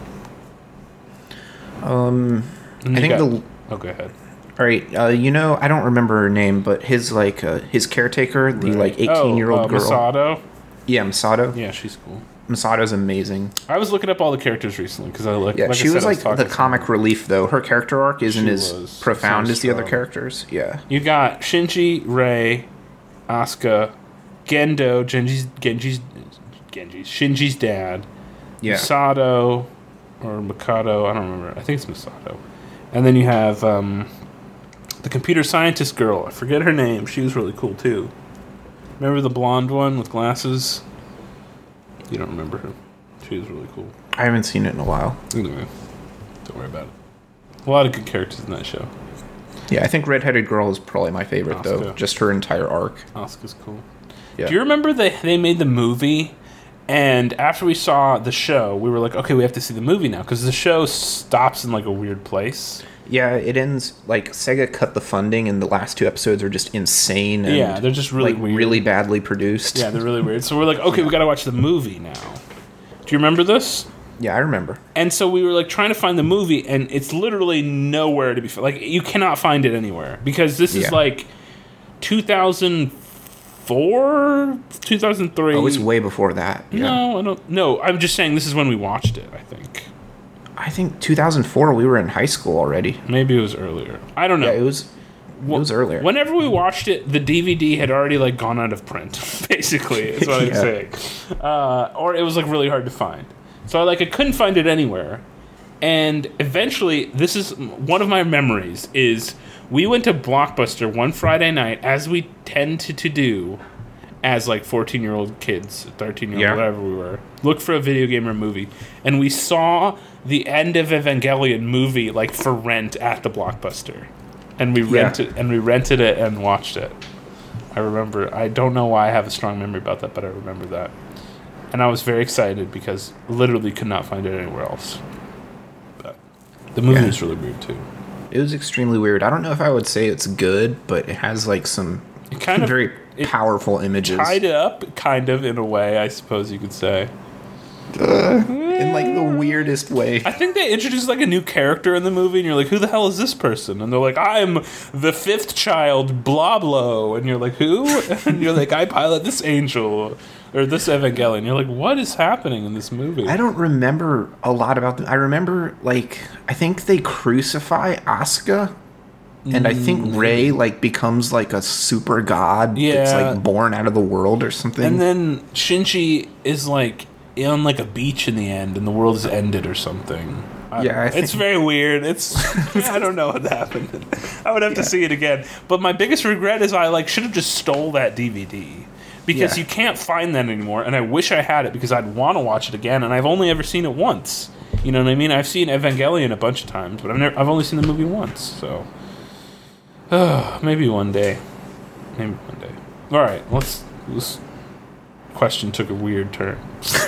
Um, And I you think got- the Oh, go ahead. all right. Uh, you know, I don't remember her name, but his like uh, his caretaker, the Right. like eighteen year Oh, old uh, girl. Masato? Yeah, Masato. Yeah, she's cool. Masato's amazing. I was looking up all the characters recently because I like. Yeah, like she I said, was I like talking the to someone. comic relief though. Her character arc isn't She as was. profound So as the other strong. characters. Yeah. You got Shinji, Rei, Asuka, Gendo, Genji's Genji's Genji's Shinji's dad, Yeah. Masato or Mikado, I don't remember. I think it's Masato. And then you have um, the computer scientist girl. I forget her name. She was really cool too. Remember the blonde one with glasses? You don't remember her. She was really cool. I haven't seen it in a while. Anyway, don't worry about it. A lot of good characters in that show. Yeah, I think redheaded girl is probably my favorite though. Asuka. Just her entire arc. Asuka's cool. Yeah. Do you remember they they made the movie, and after we saw the show, we were like, okay, we have to see the movie now because the show stops in like a weird place. Yeah, it ends like Sega cut the funding, and the last two episodes are just insane. And, Yeah, they're just really like weird. really badly produced. Yeah, they're really weird. So we're like, okay, we got to watch the movie now. Do you remember this? Yeah, I remember. And so we were like trying to find the movie, and it's literally nowhere to be found. Like you cannot find it anywhere because this is Yeah. like two thousand four, two thousand three. Oh, it's way before that. Yeah. No, I don't. No, I'm just saying this is when we watched it. I think I think two thousand four. We were in high school already. maybe it was earlier. I don't know. Yeah, it was. It was earlier. Whenever we watched it, the D V D had already like gone out of print. Basically, is what I'm Yeah. saying. Uh, or it was like really hard to find. So I like I couldn't find it anywhere. And eventually, this is one of my memories. Is we went to Blockbuster one Friday night, as we tend to, to do, as like fourteen year old kids, thirteen year old, Yeah. whatever we were. Look for a video game or movie, and we saw the end of Evangelion movie like for rent at the Blockbuster. And we Yeah. rented and we rented it and watched it. I remember. I don't know why I have a strong memory about that, but I remember that. And I was very excited because literally could not find it anywhere else. But the movie Yeah. was really weird too. It was extremely weird. I don't know if I would say it's good, but it has like some It kind of very it powerful images. tied it up, kind of in a way, I suppose you could say. in like the weirdest way. I think they introduced like a new character in the movie, and you're like, "Who the hell is this person?" And they're like, "I'm the fifth child, Bloblo," and you're like, "Who?" And you're like, "I pilot this angel or this Evangelion." You're like, "What is happening in this movie?" I don't remember a lot about them. I remember like I think they crucify Asuka and I think Rey like becomes like a super god that's Yeah. like born out of the world or something. And then Shinji is like on like a beach in the end, and the world is ended or something. I, Yeah, I it's think- very weird. It's I don't know what happened. I would have to see it again. But my biggest regret is I like should have just stole that D V D because Yeah. you can't find that anymore. And I wish I had it because I'd want to watch it again. And I've only ever seen it once. You know what I mean? I've seen Evangelion a bunch of times, but I've never. I've only seen the movie once. So uh, maybe one day. Maybe one day. All right, let's. This question took a weird turn.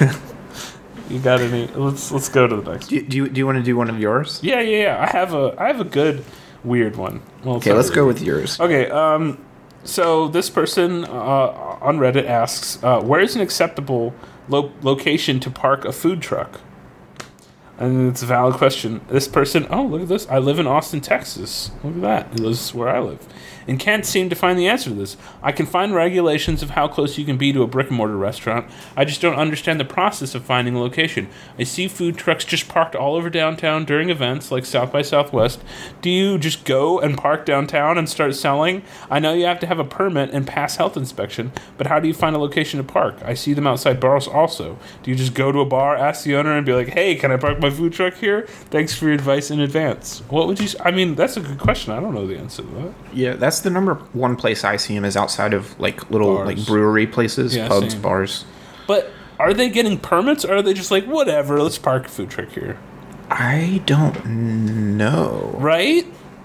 You got any? Let's let's go to the next. do, you- do you do you want to do one of yours? Yeah, yeah, yeah. I have a I have a good weird one. Well, it's Okay, not let's really go weird. with yours. Okay, um, so this person uh, on Reddit asks, uh, "Where is an acceptable lo- location to park a food truck?" And it's a valid question. This person, oh, look at this. I live in Austin, Texas. Look at that. He lives where I live. And can't seem to find the answer to this. I can find regulations of how close you can be to a brick and mortar restaurant. I just don't understand the process of finding a location. I see food trucks just parked all over downtown during events like South by Southwest. Do you just go and park downtown and start selling? I know you have to have a permit and pass health inspection, but how do you find a location to park? I see them outside bars also. Do you just go to a bar, ask the owner, and be like, hey, can I park my food truck here? Thanks for your advice in advance. What would you... s- I mean, that's a good question. I don't know the answer to that. Yeah, that's the number one place I see him is outside of like little Bars. like brewery places, Yeah, pubs, same. bars. But are they getting permits, or are they just like, whatever, let's park a food truck here? I don't know. Right?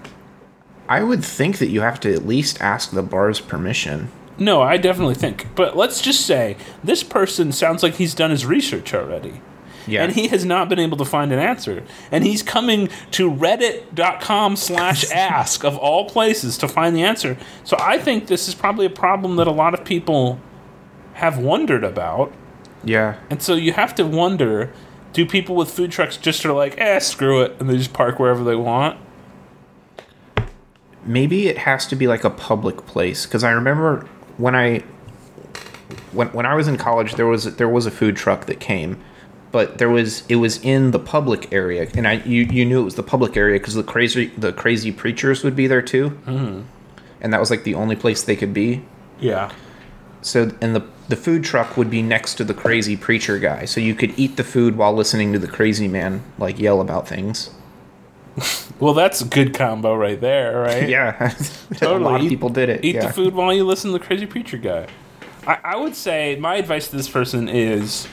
I would think that you have to at least ask the bar's permission. No, I definitely think. But let's just say this person sounds like he's done his research already. Yeah. And he has not been able to find an answer. And he's coming to reddit.com slash ask of all places to find the answer. So I think this is probably a problem that a lot of people have wondered about. Yeah. And so you have to wonder, do people with food trucks just are like, eh, screw it, and they just park wherever they want? Maybe it has to be like a public place because I remember when I when when I was in college there was there was a food truck that came, but there was it was in the public area and I you, you knew it was the public area because the crazy the crazy preachers would be there too, mm-hmm. and that was like the only place they could be. Yeah. So and the the food truck would be next to the crazy preacher guy, so you could eat the food while listening to the crazy man like yell about things. Well, that's a good combo right there, right? Yeah, Totally. a lot of Eat- people did it. Eat yeah. the food while you listen to the crazy preacher guy. I, I would say my advice to this person is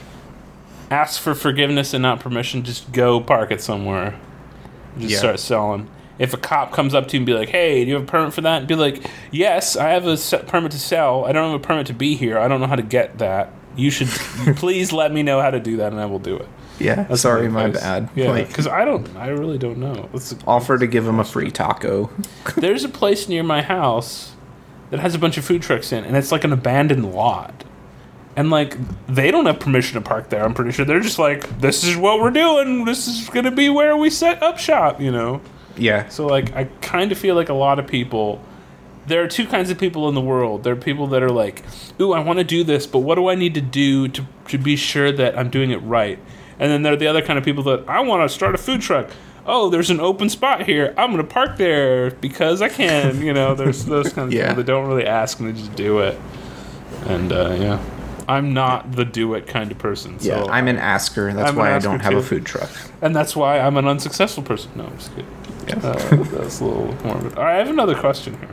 ask for forgiveness and not permission. Just go park it somewhere. Just Yeah. start selling. If a cop comes up to you and be like, hey, do you have a permit for that? And be like, yes, I have a se- permit to sell. I don't have a permit to be here. I don't know how to get that. You should please let me know how to do that and I will do it. Yeah, That's sorry, my advice. bad. Yeah, Like, because I don't, I really don't know. That's a, offer to give him a free taco. There's a place near my house that has a bunch of food trucks in, and it's like an abandoned lot. And like they don't have permission to park there. I'm pretty sure they're just like, this is what we're doing. This is gonna be where we set up shop. You know. Yeah, So like I kind of feel like a lot of people. There are two kinds of people in the world. There are people that are like, ooh, I want to do this, but what do I need to do to to be sure that I'm doing it right? And then there are the other kind of people that I want to start a food truck. Oh, there's an open spot here. I'm going to park there because I can. You know, there's those kind of Yeah. people that don't really ask and they just do it. And uh, yeah, I'm not the do it kind of person. So yeah. I'm an asker. That's I'm an why I asker don't have too. a food truck. and that's why I'm an unsuccessful person. No, I'm just kidding. Yeah. Uh, that's a little morbid. All right, I have another question here.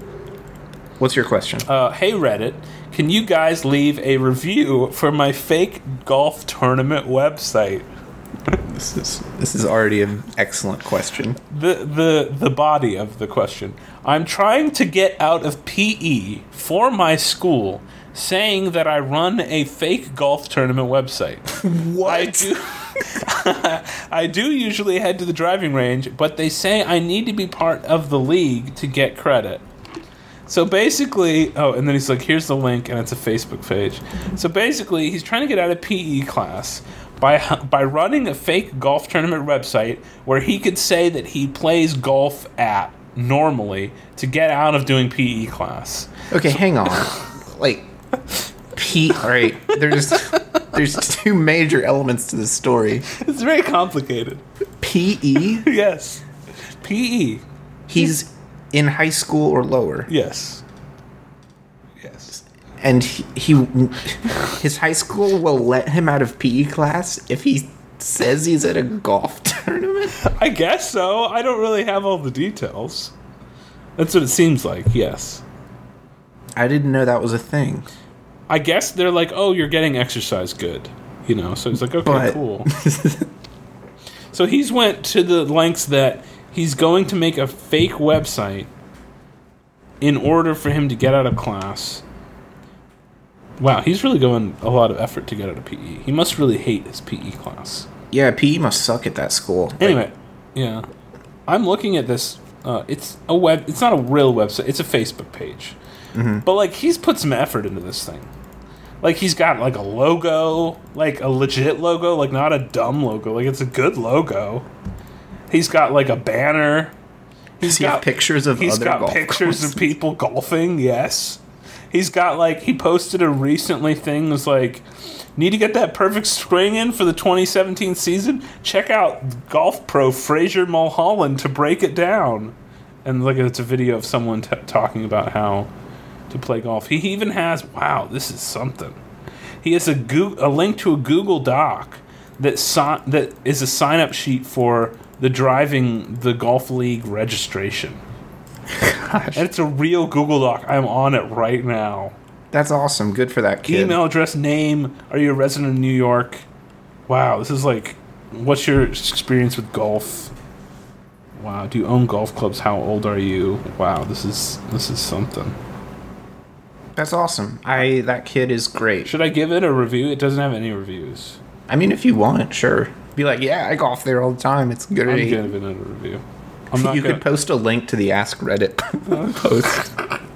What's your question? Uh, hey Reddit, can you guys leave a review for my fake golf tournament website? This is this is already an excellent question. The the the body of the question. I'm trying to get out of P E for my school, saying that I run a fake golf tournament website. What? I do I do usually head to the driving range, but they say I need to be part of the league to get credit. So basically, oh, and then he's like, here's the link, and it's a Facebook page. So basically, he's trying to get out of P E class by by running a fake golf tournament website where he could say that he plays golf at normally to get out of doing P E class. Okay, hang on. Like, P. All right. There's there's two major elements to this story. It's very complicated. P E. Yes. P E. He's in high school or lower. Yes. Yes. And he, he his high school will let him out of P E class if he says he's at a golf tournament. I guess so. I don't really have all the details. That's what it seems like, yes. I didn't know that was a thing. I guess they're like, oh, you're getting exercise good. You know, so he's like, okay, But- cool. So he's went to the lengths that he's going to make a fake website in order for him to get out of class. Wow, he's really going a lot of effort to get out of P E. He must really hate his P E class. Yeah, P E must suck at that school. Like, Anyway, yeah. I'm looking at this. Uh, it's a web. It's not a real website. It's a Facebook page. Mm-hmm. But, like, he's put some effort into this thing. Like, he's got, like, a logo. Like, a legit logo. Like, not a dumb logo. Like, it's a good logo. He's got, like, a banner. He's Does he have pictures of He's other got golf pictures courses? of people golfing, yes. He's got, like, he posted a recently thing that's like, need to get that perfect swing in for the twenty seventeen season? Check out golf pro Fraser Mulholland to break it down. And, like, it's a video of someone t- talking about how to play golf. He even has, wow, this is something. He has a, go- a link to a Google Doc that, si- that is a sign-up sheet for the driving the golf league registration. Gosh, And it's a real Google Doc. I'm on it right now. that's awesome. Good for that kid. Email address, name. Are you a resident of New York? Wow, this is like, what's your experience with golf? Wow, do you own golf clubs? How old are you? Wow, this is this is something. That's awesome. I that kid is great. Should I give it a review? It doesn't have any reviews. I mean, if you want, sure. Be like, yeah, I golf there all the time. It's good. I'm giving it a review. I'm not You gonna, could post a link to the Ask Reddit post.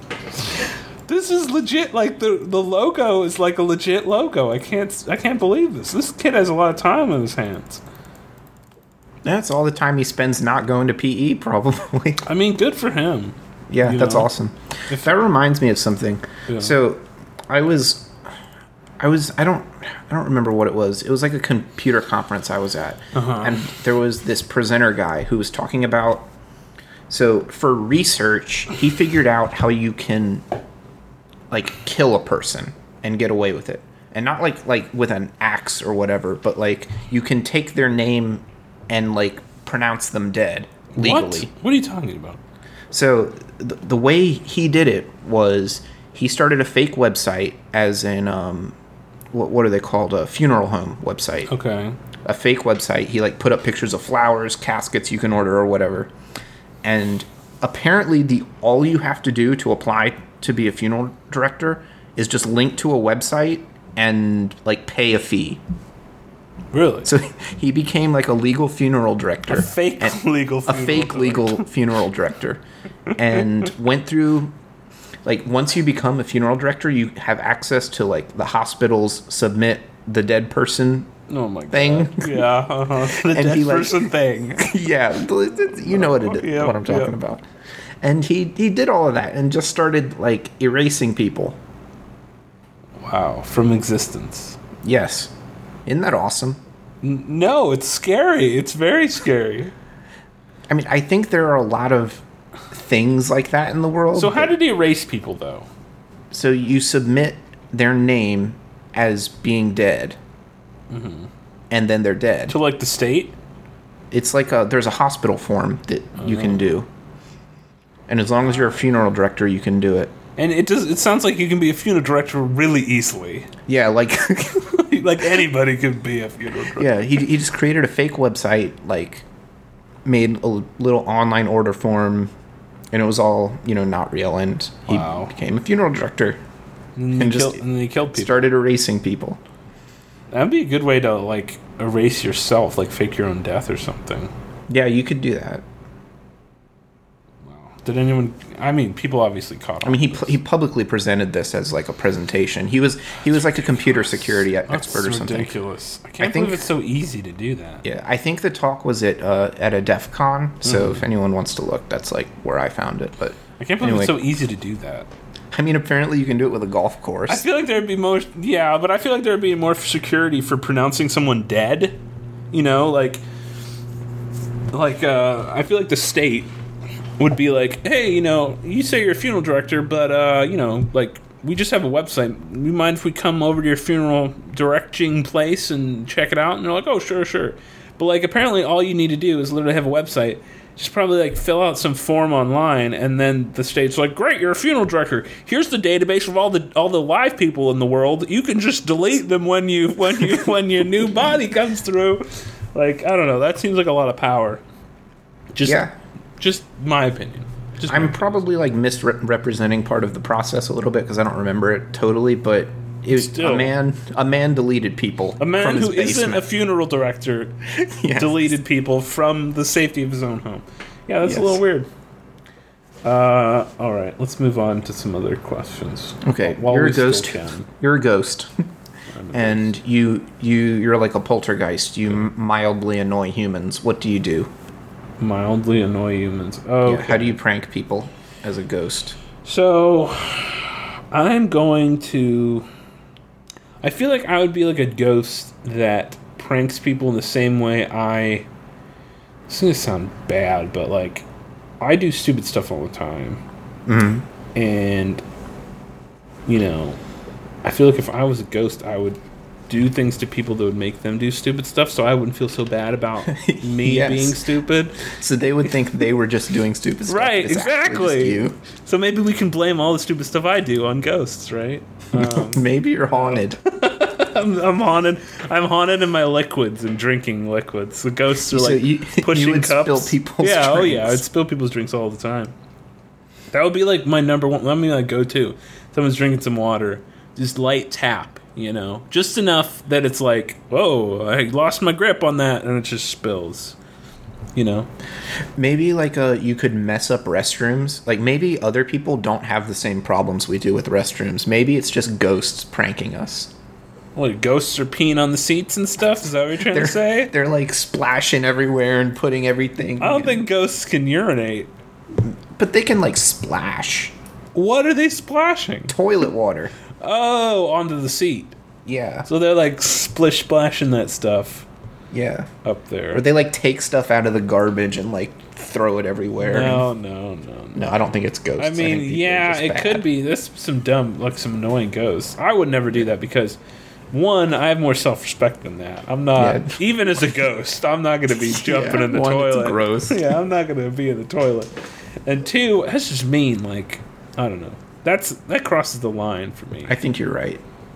This is legit. Like the the logo is like a legit logo. I can't I can't believe this. This kid has a lot of time on his hands. That's all the time he spends not going to P E, probably. I mean, good for him. Yeah, You that's know? awesome. That reminds me of something. Yeah. So, I was, I was, I don't, I don't remember what it was. It was like a computer conference I was at, Uh-huh. and there was this presenter guy who was talking about. So for research, he figured out how you can, like, kill a person and get away with it, and not like like with an axe or whatever, but like you can take their name and like pronounce them dead legally. What? What are you talking about? So the, the way he did it was he started a fake website, as in um, what what are they called? A funeral home website. Okay. A fake website. He like put up pictures of flowers, caskets you can order or whatever. And apparently, the all you have to do to apply to be a funeral director is just link to a website and like pay a fee. Really? So he became like a legal funeral director. A fake and- legal a funeral fake director. legal funeral director, and went through like once you become a funeral director, you have access to like the hospitals submit the dead person. Oh my thing. god. Yeah. Uh-huh. The And dead he, like- person thing. Yeah, you know what it is, Yep, what I'm talking yep. about. And he he did all of that and just started like erasing people. Wow. From existence. Yes, isn't that awesome? N- no, it's scary. It's very scary. I mean, I think there are a lot of things like that in the world. So how that- did he erase people though? So you submit their name as being dead, and then they're dead. To like the state? It's like a there's a hospital form that you can do, and as long as you're a funeral director, you can do it. And it does. It sounds like you can be a funeral director really easily. Yeah, like Like anybody could be a funeral director. yeah, he he just created a fake website, like made a little online order form, and it was all you know not real, and he Wow. became a funeral director. And, then And he just killed, and then he killed people. Started erasing people. That'd be a good way to like erase yourself, like fake your own death or something. Yeah, you could do that. Did anyone? I mean, people obviously caught on. I mean, he pu- he publicly presented this as like a presentation. He was he was like a computer security That's expert or something. ridiculous. I can't I think- believe it's so easy to do that. Yeah, I think the talk was at uh, at a DEF CON. So Mm-hmm. if anyone wants to look, that's like where I found it. But I can't believe anyway, it's so easy to do that. I mean, apparently you can do it with a golf course. I feel like there'd be more. Yeah, but I feel like there'd be more security for pronouncing someone dead. You know, like, like uh, I feel like the state would be like, hey, you know, you say you're a funeral director, but, uh, you know, like, we just have a website. You mind if we come over to your funeral directing place and check it out? And they're like, oh, sure, sure. But, like, apparently all you need to do is literally have a website. Just probably, like, fill out some form online, and then the state's like, great, you're a funeral director. Here's the database of all the all the live people in the world. You can just delete them when you when you when your new body comes through. Like, I don't know. That seems like a lot of power. Just, Yeah. Just my opinion. Just my I'm opinion. probably like misrepresenting part of the process a little bit because I don't remember it totally, but it was Still. a man. A man deleted people. A man from his who isn't basement. a funeral director Yes. deleted people from the safety of his own home. Yeah, that's Yes. a little weird. Uh, all right, let's move on to some other questions. Okay, While you're we a still ghost. can. You're a ghost, I'm a and you you you're like a poltergeist. You mildly annoy humans. What do you do? Mildly annoy humans. Oh, Yeah, how do you prank people as a ghost? So, I'm going to. I feel like I would be like a ghost that pranks people in the same way I. This is gonna sound bad, but like, I do stupid stuff all the time. Mm-hmm. And, you know, I feel like if I was a ghost, I would do things to people that would make them do stupid stuff, so I wouldn't feel so bad about me Yes. being stupid. So they would think they were just doing stupid stuff. Right, It's actually exactly. just you. So maybe we can blame all the stupid stuff I do on ghosts, right? Um, Maybe you're haunted. I'm, I'm haunted. I'm haunted in my liquids and drinking liquids. The ghosts are So like you- pushing you would cups. spill people's yeah, oh yeah, drinks. I'd spill people's drinks all the time. That would be like my number one. Let me like go to. Someone's drinking some water. Just light tap, you know, just enough that it's like, whoa, I lost my grip on that, and it just spills. You know, Maybe like uh you could mess up restrooms. Like maybe other people don't have the same problems we do with restrooms. Maybe it's just ghosts pranking us. what, ghosts are peeing on the seats and stuff. Is that what you're trying They're to say? they're like splashing everywhere and putting everything. I don't think ghosts can urinate. but they can like splash What are they splashing? toilet water. Oh, onto the seat. Yeah. So they're like splish splashing that stuff Yeah. up there. Or they like take stuff out of the garbage and like throw it everywhere. No, no, no, no. No, I don't think it's ghosts. I mean, think people are yeah, just it bad. could be. That's some dumb, like some annoying ghosts. I would never do that because, one, I have more self-respect than that. I'm not, Yeah. even as a ghost, I'm not going to be jumping Yeah, in the one, it's toilet. gross. Yeah, I'm not going to be in the toilet. And two, that's just mean. Like, I don't know. That's that crosses the line for me. I think you're right.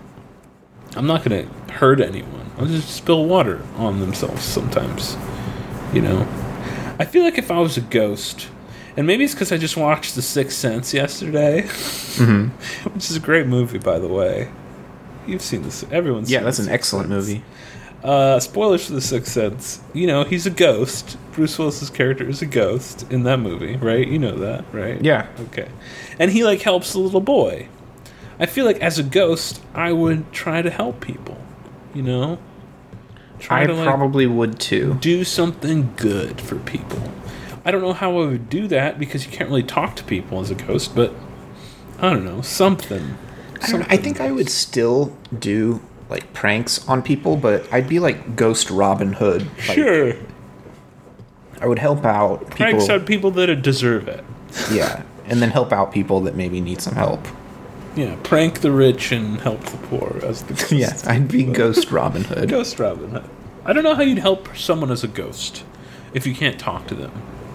I'm not going to hurt anyone. I'll just spill water on themselves sometimes. You know? I feel like if I was a ghost, and maybe it's because I just watched The Sixth Sense yesterday, Mm-hmm. which is a great movie, by the way. You've seen this. Everyone's Yeah, seen that's The an Sixth excellent Sense. movie. Uh, spoilers for The Sixth Sense. You know, he's a ghost. Bruce Willis's character is a ghost in that movie, right? You know that, right? Yeah. Okay. And he, like, helps the little boy. I feel like as a ghost, I would try to help people, you know? Try I to, like, probably would too. do something good for people. I don't know how I would do that because you can't really talk to people as a ghost, but I don't know, something. I, don't know, I think I would still do like pranks on people, but I'd be like Ghost Robin Hood. Like, Sure. I would help out people. Pranks on people that deserve it. Yeah, and then help out people that maybe need some help. Yeah, prank the rich and help the poor as the ghost. Yes, I'd be Ghost Robin Hood. Ghost Robin Hood. I don't know how you'd help someone as a ghost if you can't talk to them.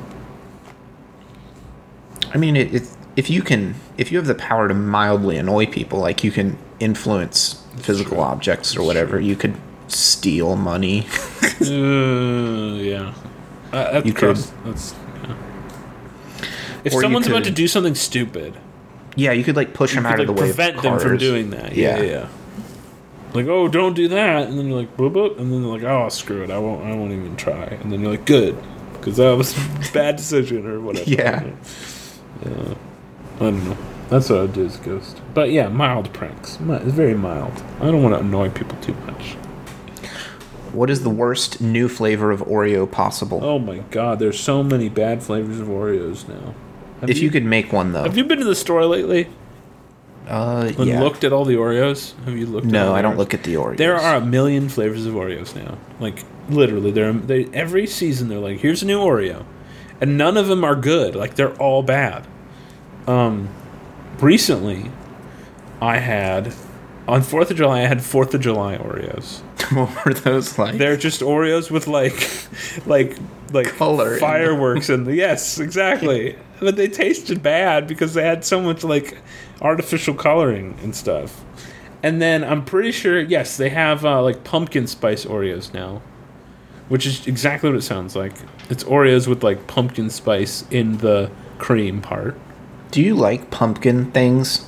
I mean, it, it, if you can, if you have the power to mildly annoy people, like you can influence physical true. objects or whatever, you could steal money. uh, yeah. Uh, that's You could- gross. That's, yeah. If Or you someone's about could- to do something stupid, Yeah, you could like push them you out could, of like, the way. prevent of them from cars. doing that. Yeah, Yeah. yeah, yeah. Like, oh, don't do that, and then you're like, boop, boop, and then they're like, oh, screw it, I won't, I won't even try, and then you're like, good, because that was a bad decision or whatever. Yeah. Yeah. I don't know. That's what I'd do as a ghost. But yeah, mild pranks. Mi- It's very mild. I don't want to annoy people too much. What is the worst new flavor of Oreo possible? Oh my god, there's so many bad flavors of Oreos now. Have if you, could make one though. have you been to the store lately uh, and yeah. looked at all the Oreos? Have you looked? at all No, the I don't Oreos? look at the Oreos. There are a million flavors of Oreos now. Like literally, there. They every season they're like, here's a new Oreo, and none of them are good. Like, they're all bad. Um, recently, I had on Fourth of July. I had Fourth of July Oreos. What were those like? They're just Oreos with like, like, like Color in fireworks in them. Yes, exactly. But they tasted bad because they had so much like artificial coloring and stuff. And then I'm pretty sure, yes, they have uh, like pumpkin spice Oreos now, which is exactly what it sounds like. It's Oreos with like pumpkin spice in the cream part. Do you like pumpkin things?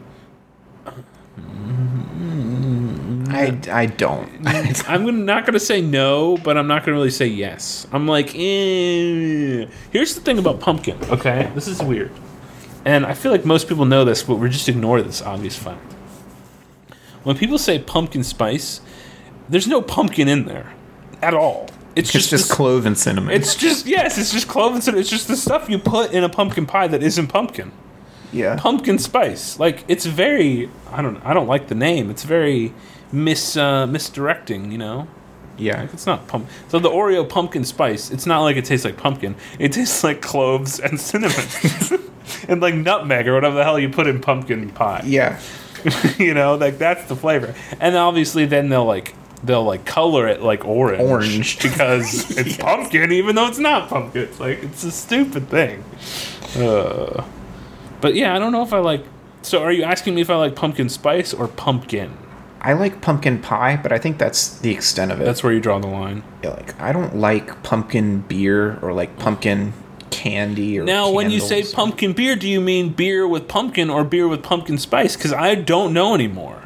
I, I don't. I'm gonna, not going to say no, but I'm not going to really say yes. I'm like, eh. Here's the thing about pumpkin, okay? This is weird. And I feel like most people know this, but we just ignore this obvious fact. When people say pumpkin spice, there's no pumpkin in there at all. It's, It's just, just this- clove and cinnamon. It's just, yes, it's just clove and cinnamon. It's just the stuff you put in a pumpkin pie that isn't pumpkin. yeah. Pumpkin spice. Like, it's very, I don't I don't like the name. It's very mis uh, misdirecting, you know? Yeah. Like, it's not pump. So the Oreo pumpkin spice, it's not like it tastes like pumpkin. It tastes like cloves and cinnamon. And like nutmeg or whatever the hell you put in pumpkin pie. Yeah. You know, like that's the flavor. And obviously then they'll like they'll like color it like orange. Orange. Because it's Yes. pumpkin even though it's not pumpkin. It's like it's a stupid thing. Uh, but yeah, I don't know if I like so are you asking me if I like pumpkin spice or pumpkin? I like pumpkin pie, but I think that's the extent of it. That's where you draw the line. Yeah, like I don't like pumpkin beer or like pumpkin candy or Now, when you say candles. pumpkin beer, do you mean beer with pumpkin or beer with pumpkin spice? Because I don't know anymore.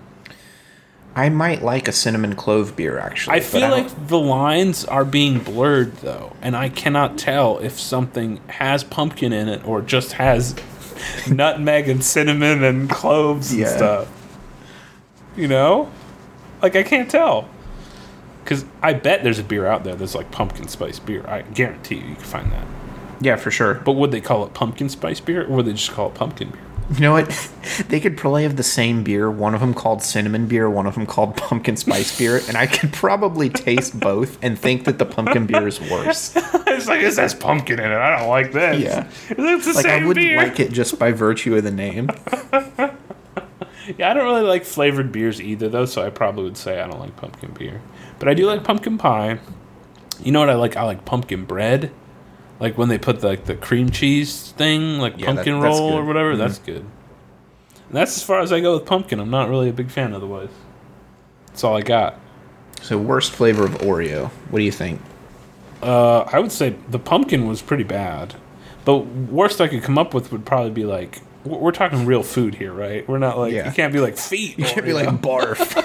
I might like a cinnamon clove beer actually. I but feel don't- like the lines are being blurred, though, and I cannot tell if something has pumpkin in it or just has nutmeg and cinnamon and cloves and Yeah. stuff. You know? Like, I can't tell. Because I bet there's a beer out there that's like pumpkin spice beer. I guarantee you, you can find that. yeah, for sure. But would they call it pumpkin spice beer, or would they just call it pumpkin beer? You know what? They could probably have the same beer. One of them called cinnamon beer, one of them called pumpkin spice beer, and I could probably taste both and think that the pumpkin beer is worse. It's like, this has pumpkin in it. I don't like this. Yeah. It's the Like I same wouldn't beer. like it just by virtue of the name. Yeah, I don't really like flavored beers either, though, so I probably would say I don't like pumpkin beer. But I do like pumpkin pie. You know what I like? I like pumpkin bread. Like when they put the, like the cream cheese thing, like Yeah, pumpkin that- that's roll or good. whatever. Mhm. That's good. And that's as far as I go with pumpkin. I'm not really a big fan otherwise. That's all I got. So worst flavor of Oreo. What do you think? Uh, I would say the pumpkin was pretty bad. But worst I could come up with would probably be like, we're we're talking real food here, right? We're not like, Yeah. you can't be like feet. You can't be Oreo. like barf.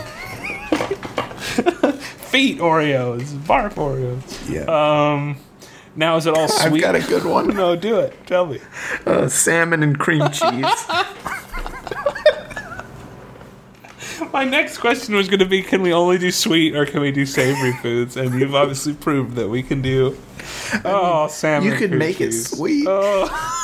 feet Oreos, barf Oreos. Yeah. Um, now is it all I've sweet? got a good one. No, do it. Tell me. Uh, salmon and cream cheese. My next question was going to be, can we only do sweet or can we do savory foods? And you've obviously proved that we can do. Oh, salmon. You and could cream make it cheese. sweet. Oh.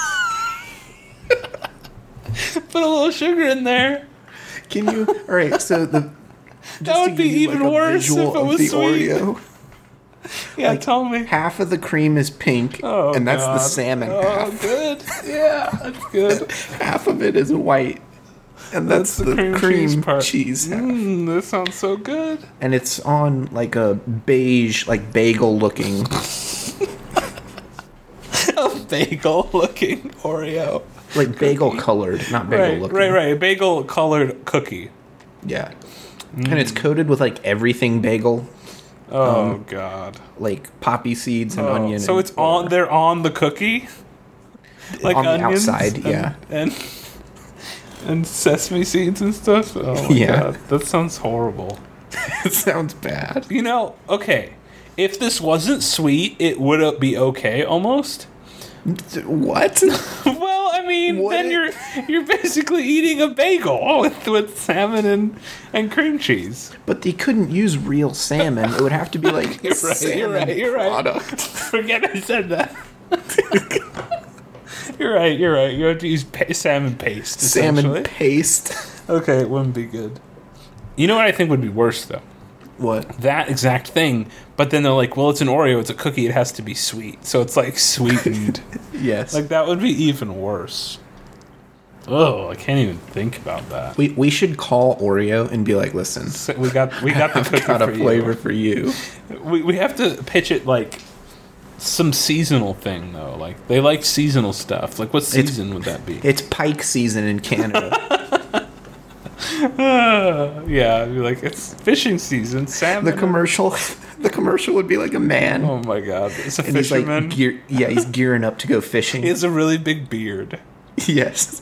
Put a little sugar in there. Can you? All right. So the That would be even worse if it was sweet. Oreo. Yeah, tell me. Half of the cream is pink, Oh, and that's the God. salmon Oh, half. good. Yeah, that's good. Half of it is white, and that's, the, cream, cheese, half. Mm, this sounds so good. And it's on like a beige, like bagel-looking. A bagel-looking Oreo. Like bagel colored, not bagel Right, looking. right, right. A bagel-colored cookie. Yeah. And it's coated with like everything bagel, Oh Um, God. like poppy seeds and Oh, onion. so and it's on. They're on the cookie. Like On the onions outside, and- yeah. and and sesame seeds and stuff. Oh my Yeah. God, that sounds horrible. It sounds bad. You know, okay, if this wasn't sweet, it would be okay almost. What? Well, I mean, What? then you're you're basically eating a bagel with with salmon and and cream cheese. But they couldn't use real salmon. It would have to be like You're right. salmon You're right. You're right. product. Forget I said that. You're right. You're right. You have to use pa- salmon paste. Salmon essentially. paste. Okay, it wouldn't be good. You know what I think would be worse though? What? That exact thing, but then they're like, well, it's an Oreo, it's a cookie, it has to be sweet. So it's like sweetened. Yes. Like that would be even worse. Oh, I can't even think about that. We we should call Oreo and be like, listen, So we got we got the I've cookie got a for flavor you. for you. We we have to pitch it like some seasonal thing though. Like they like seasonal stuff. Like what season would that be? It's pike season in Canada. Uh, yeah, you're like it's fishing season. Salmon. the commercial, the commercial would be like a man, Oh my god, it's a and he's fisherman. like, gear, yeah, he's gearing up to go fishing. He has a really big beard. Yes.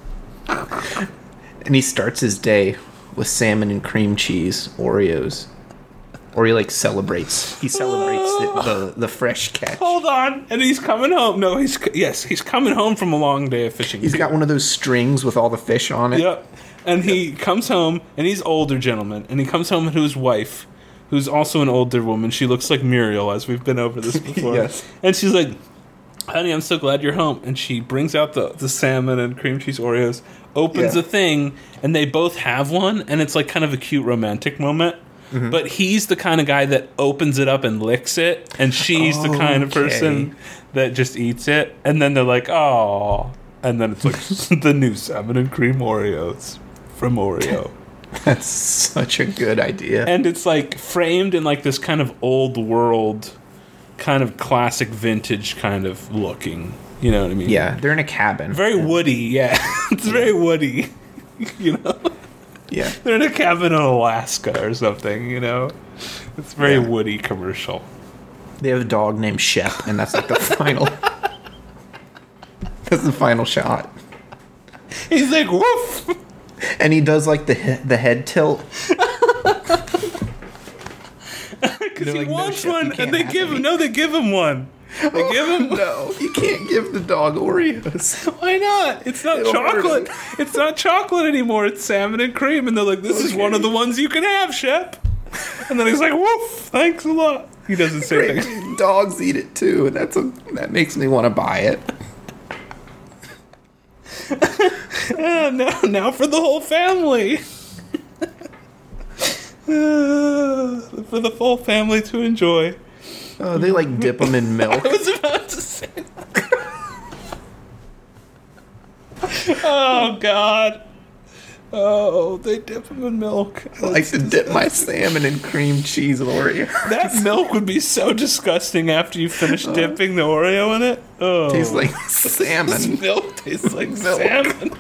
And he starts his day with salmon and cream cheese Oreos. Or he like celebrates. He celebrates the, the, the fresh catch. Hold on, and he's coming home. No, he's yes, he's coming home from a long day of fishing. He's got one of those strings with all the fish on it. Yep. And he comes home, and he's older gentleman, and he comes home to his wife, who's also an older woman. She looks like Muriel, as we've been over this before. Yes. And she's like, honey, I'm so glad you're home. And she brings out the, the salmon and cream cheese Oreos, opens Yeah. the thing, and they both have one, and it's like kind of a cute romantic moment. Mm-hmm. But he's the kind of guy that opens it up and licks it, and she's the kind of Okay. person that just eats it. And then they're like, oh. And then it's like the new salmon and cream Oreos from Oreo. That's such a good idea. And it's like framed in like this kind of old world, kind of classic vintage kind of looking. You know what I mean? Yeah, they're in a cabin. Very woody, yeah. It's very woody. You know? Yeah. They're in a cabin in Alaska or something, you know? It's very Yeah. woody commercial. They have a dog named Shep, and that's like the final. That's the final shot. He's like, woof! And he does like the he- the head tilt. Because They're he like, "No, wants Shep, you one, can't and they have give him, any." no, they give him one. They give him, No, you can't give the dog Oreos. why not? It's not It'll hurt chocolate. him. It's not chocolate anymore. It's salmon and cream. And they're like, this is one of the ones you can have, Shep. And then he's like, woof, thanks a lot. He doesn't say thanks. Great. Dogs eat it too, and that's a that makes me want to buy it. Ah, now, now for the whole family. Ah, for the whole family to enjoy. Oh, they like dip them in milk. I was about to say that. Oh, God. Oh, they dip them in milk. I like to dip my salmon in cream cheese Oreo. That milk would be so disgusting after you finish dipping the Oreo in it. Oh, Tastes like salmon. milk tastes like Milk. salmon.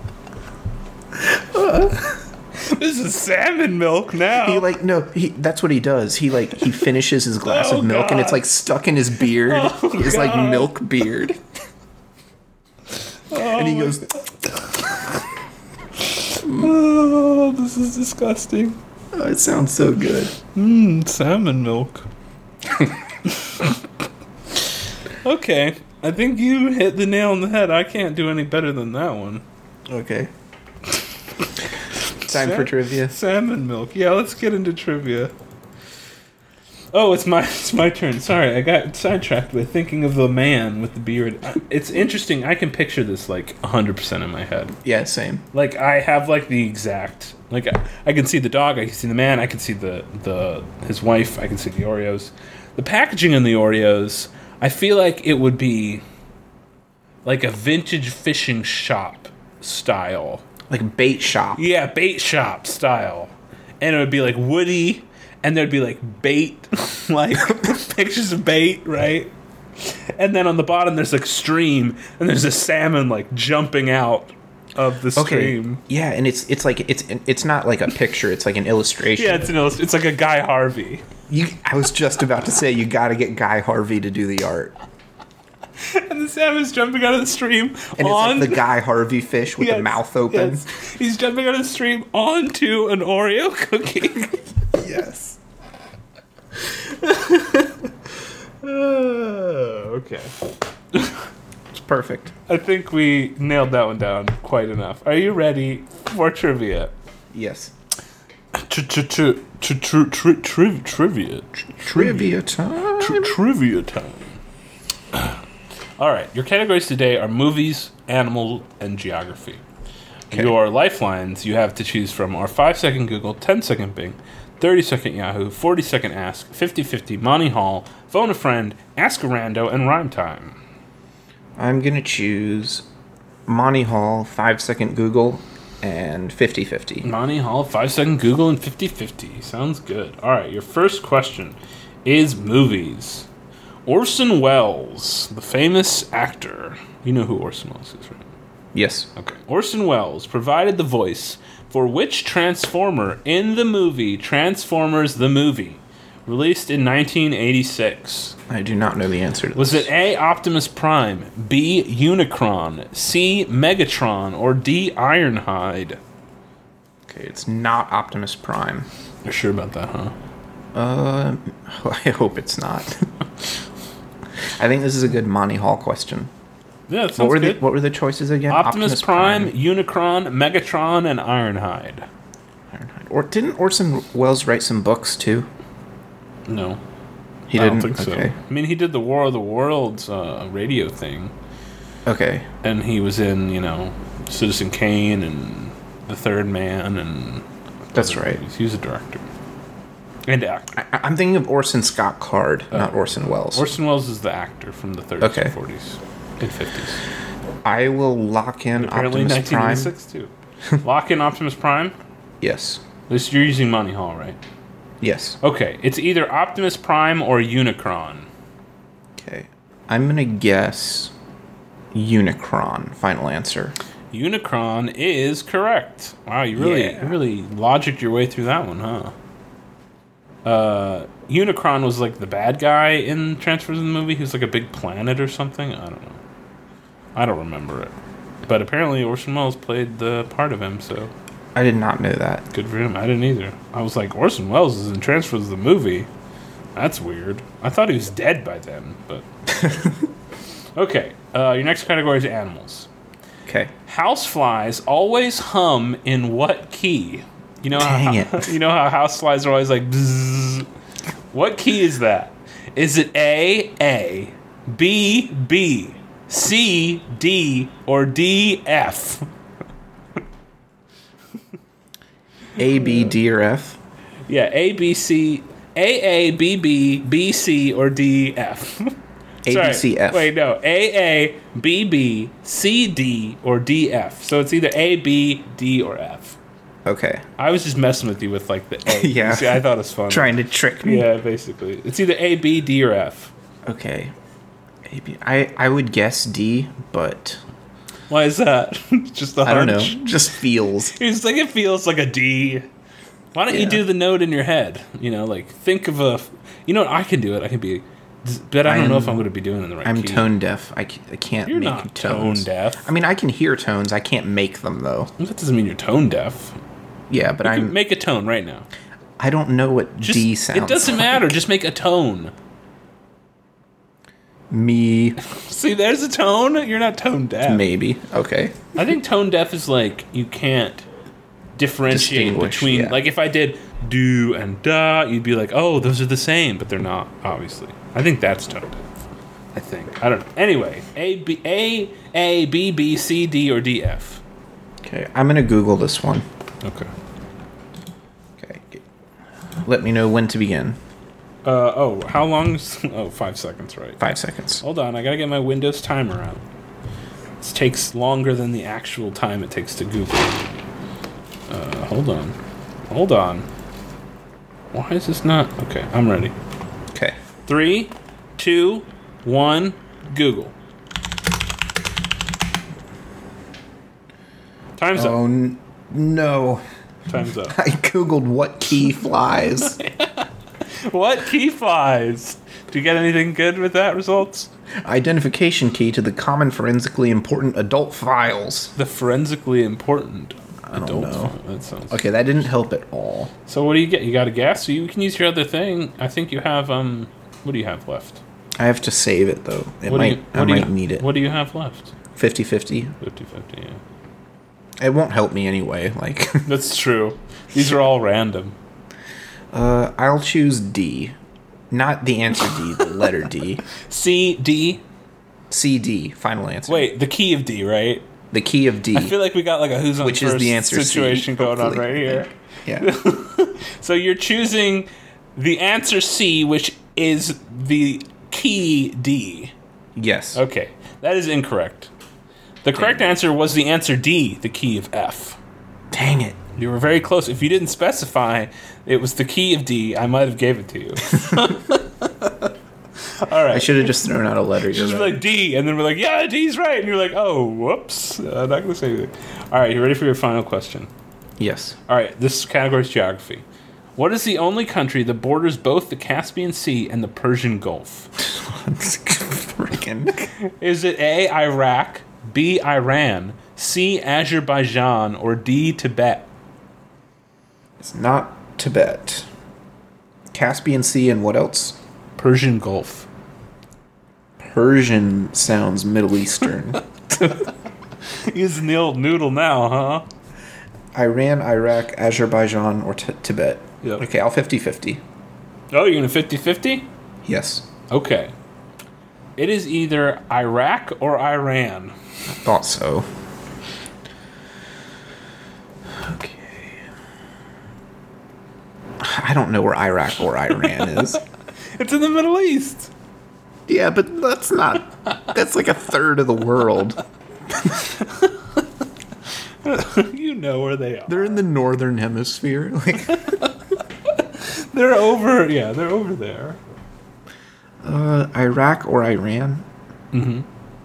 This is salmon milk now. He like no, he that's what he does. He like he finishes his glass Oh, of milk and it's God. like stuck in his beard. Oh, His like God. milk beard. and he goes, Oh, this is disgusting. oh, it sounds so good. Mmm, salmon milk. Okay, I think you hit the nail on the head. I can't do any better than that one. Okay. Time for trivia. Salmon milk. Yeah, let's get into trivia. Oh, it's my it's my turn. Sorry, I got sidetracked with thinking of the man with the beard. I- It's interesting. I can picture this like one hundred percent in my head. Yeah, same. Like I have like the exact like I, I can see the dog, I can see the man, I can see the the his wife, I can see the Oreos. The packaging in the Oreos, I feel like it would be like a vintage fishing shop style. Like bait shop. Yeah, bait shop style. And it would be like woody, and there'd be like bait, like pictures of bait, right? And then on the bottom there's like stream, and there's a salmon like jumping out of the Okay. stream. Yeah, and it's it's like it's it's not like a picture. It's like an illustration. Yeah, it's an illust- it's like a Guy Harvey. You, I was just about to say you got to get Guy Harvey to do the art, And the salmon's jumping out of the stream and on it's like the Guy Harvey fish with Yes, the mouth open. yes. He's jumping out of the stream onto an Oreo cookie. Yes. Uh, okay. It's perfect. I think we nailed that one down quite enough. Are you ready for trivia? Yes. Trivia. Trivia time. Trivia time. All right. Your categories today are movies, animal, and geography. Okay. Your lifelines you have to choose from are five second Google, ten second Bing, thirty second Yahoo, forty second Ask, fifty fifty, Monty Hall, Phone a Friend, Ask a Rando, and Rhyme Time. I'm going to choose Monty Hall, five second Google, and fifty fifty. Monty Hall, five second Google, and fifty fifty. Sounds good. All right, your first question is movies. Orson Welles, the famous actor. You know who Orson Welles is, right? Yes. Okay. Orson Welles provided the voice for which Transformer in the movie Transformers the Movie, released in nineteen eighty-six? I do not know the answer to Was this. it A, Optimus Prime, B, Unicron, C, Megatron, or D, Ironhide? Okay, it's not Optimus Prime. You're sure about that, huh? Uh, I hope it's not. I think this is a good Monty Hall question. Yeah, that sounds What were good. the What were the choices again? Optimus, Prime, Unicron, Megatron, and Ironhide. Ironhide. Or didn't Orson Welles write some books too? No. He I didn't. don't think Okay. so. I mean, he did the War of the Worlds uh, radio thing, Okay. and he was in, you know, Citizen Kane and The Third Man, and That's other right. movies. He was a director and actor. I, I'm thinking of Orson Scott Card, not Oh. Orson Welles. Orson Welles is the actor from the thirties Okay. and forties and fifties. I will lock in Apparently, Optimus nineteen Prime. eighty-six too. Lock in Optimus Prime. Yes. This you're using Money Hall, right? Yes. Okay, it's either Optimus Prime or Unicron. Okay. I'm gonna guess Unicron. Final answer. Unicron is correct. Wow, you really, Yeah. you really logicked your way through that one, huh? Uh, Unicron was like the bad guy in Transformers in the movie. He was like a big planet or something. I don't know. I don't remember it. But apparently Orson Welles played the part of him, so I did not know that. good for him. I didn't either. I was like, Orson Welles is in Transformers the movie. That's weird. I thought he was dead by then, but... Okay, uh, your next category is animals. Okay. Houseflies always hum in what key? You know Dang how it. you know how houseflies are always like bzzz. What key is that? Is it A A, B B, C D, or D F? A, B, D, or F? Yeah, A B C A A B B B C or D F. A, B, C, F. Wait, no. A A B B C D or D F. So it's either A B D or F. Okay. I was just messing with you with like the A. Yeah. See, I thought it was fun. Trying to trick me. Yeah, basically. It's either A, B, D, or F. Okay. A, B. I, I would guess D, but Why is that? Just the I don't know. hunch? Just feels. It's like it feels like a D. Why don't you Yeah. do the note in your head? You know, like think of a. You know what? I can do it. I can be. But I don't I'm- know if I'm going to be doing it in the right I'm key. tone deaf. I, ca- I can't You're make not tones. tone deaf. I mean, I can hear tones. I can't make them though. That doesn't mean you're tone deaf. Yeah, but You can I'm. make a tone right now. I don't know what Just, D sounds. It doesn't like. matter. Just make a tone. Me, See, there's a tone. You're not tone deaf. maybe. Okay. I think tone deaf is like you can't differentiate Distinguish, between. yeah. Like if I did do and da, you'd be like, oh, those are the same, but they're not. Obviously, I think that's tone deaf. I think. I don't know. Anyway, A B A A B B C D or D F. Okay. I'm gonna Google this one. Okay. Okay. Let me know when to begin. Uh oh, how long? Is, oh, five seconds, right? Five seconds. Hold on, I gotta get my Windows timer out. This takes longer than the actual time it takes to Google. Uh, hold on. Hold on. Why is this not? Okay, I'm ready. Okay. Three, two, one, Google. Time's Oh up. n- no! Time's up. I googled what key flies. What key flies? Do you get anything good with that results? Identification key to the common forensically important adult files. The forensically important I don't adult. know. That sounds. Okay, that didn't help at all. So what do you get? You got a guess? So you can use your other thing. I think you have um. What do you have left? I have to save it though. It What do might. you, I what do might you, need it. What do you have left? fifty fifty. fifty-fifty, yeah. It won't help me anyway. Like, That's true. These are all random. uh, I'll choose D. Not the answer D, the letter D. C, D. C D. Final answer. Wait, the key of D, right? The key of D. I feel like we got like a who's on Which is first the answer C, situation going on hopefully. right here. Yeah. So you're choosing the answer C, which is the key D. Yes. Okay, that is incorrect. The correct answer was the answer D, the key of F. Dang it. You were very close. If you didn't specify it was the key of D, I might have gave it to you. All right. I should have just thrown out a letter. Just You're be right. like D, and then we're like, yeah, D's right. And you're like, oh, whoops. Uh, I'm not going to say anything. All right, you ready for your final question? Yes. All right, this category is geography. What is the only country that borders both the Caspian Sea and the Persian Gulf? Freaking. Is it A, Iraq, B, Iran, C, Azerbaijan, or D, Tibet? It's not Tibet. Caspian Sea and what else? Persian Gulf. Persian sounds Middle Eastern. Using the old noodle now, huh? Iran, Iraq, Azerbaijan, or t- Tibet. Yep. Okay, I'll fifty-fifty. Oh, you're going to fifty-fifty? Yes. Okay. It is either Iraq or Iran. Thought so. Okay. I don't know where Iraq or Iran is. It's in the Middle East. Yeah, but that's not... That's like a third of the world. You know where they are. They're in the northern hemisphere. Like, They're over, yeah, they're over there. uh, Iraq or Iran? Mm-hmm.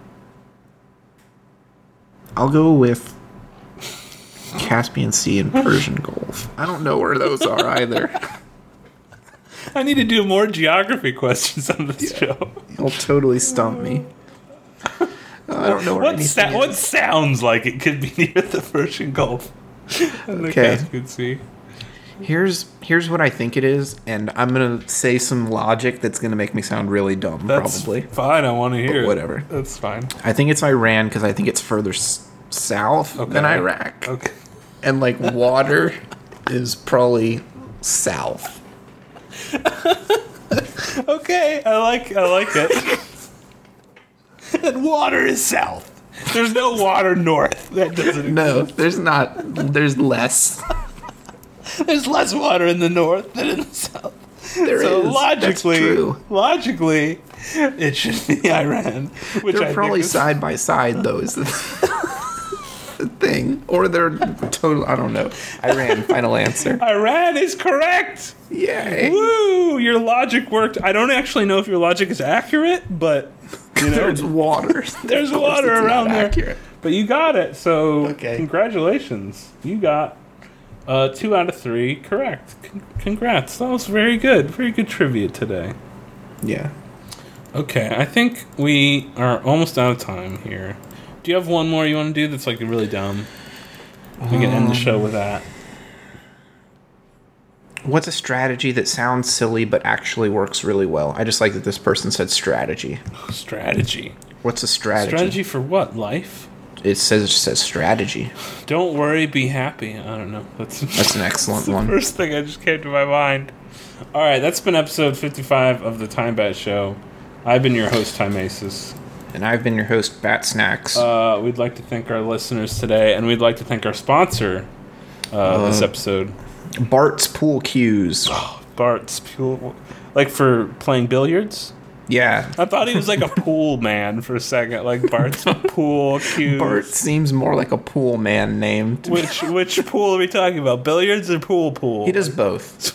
I'll go with Caspian Sea and Persian Gulf. I don't know where those are either. I need to do more geography questions on this show. You'll totally stump me. I don't know where What, anything sa- is. what sounds like it could be near the Persian Gulf? And the Okay. Caspian Sea. Here's here's what I think it is, and I'm gonna say some logic that's gonna make me sound really dumb, That's probably. fine. I want to hear it. whatever. That's fine. I think it's Iran because I think it's further s- south than Okay. Iraq, Okay. and like water is probably south. Okay. I like. I like it. And water is south. There's no water north. That doesn't. No, there's not. There's less. There's less water in the north than in the south. There So is. logically, That's true. logically, it should be Iran. Which They're I probably think is, side by side, though. Is the, the thing, or they're total. I don't know. Iran. Final answer. Iran is correct. Yay! Woo! Your logic worked. I don't actually know if your logic is accurate, but you know, There's water. there's Of course water it's around not there. accurate. But you got it. So Okay. congratulations. You got uh, two out of three correct. Con- congrats. That was very good. Very good trivia today. Yeah. Okay, I think we are almost out of time here. Do you have one more you want to do that's like really dumb? We can end the show with that. What's a strategy that sounds silly but actually works really well? I just like that this person said strategy. Strategy. What's a strategy? Strategy for what? Life? It says it says strategy. Don't worry, be happy. I don't know. That's That's an excellent that's the one. first thing that just came to my mind. All right, that's been episode fifty-five of the Time Bat Show. I've been your host, Time Aces. And I've been your host, Bat Snacks. Uh, we'd like to thank our listeners today, and we'd like to thank our sponsor uh, this episode, Bart's Pool Cues. Bart's Pool. Like for playing billiards? Yeah. I thought he was like a pool man for a second, like Bart's Pool Cues. Bart seems more like a pool man named. Which which pool are we talking about? Billiards or pool pool? He does both.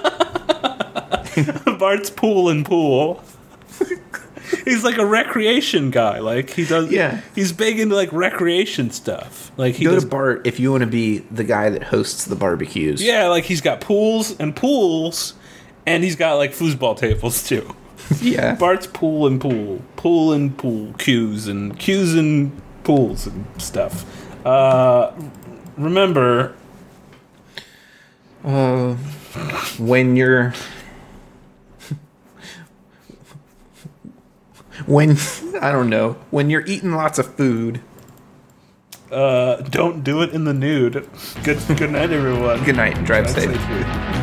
Bart's Pool and Pool. He's like a recreation guy. Like he does. Yeah. He's big into like recreation stuff. Like he Go does. to Bart if you want to be the guy that hosts the barbecues. Yeah, like he's got pools and pools, and he's got like foosball tables too. Yeah. Bart's Pool and Pool, Pool and Pool, cues and cues and pools and stuff. Uh, remember, Uh, when you're when I don't know when you're eating lots of food. uh, don't do it in the nude. Good, good night, everyone. Good night. Drive Drive safe. safely.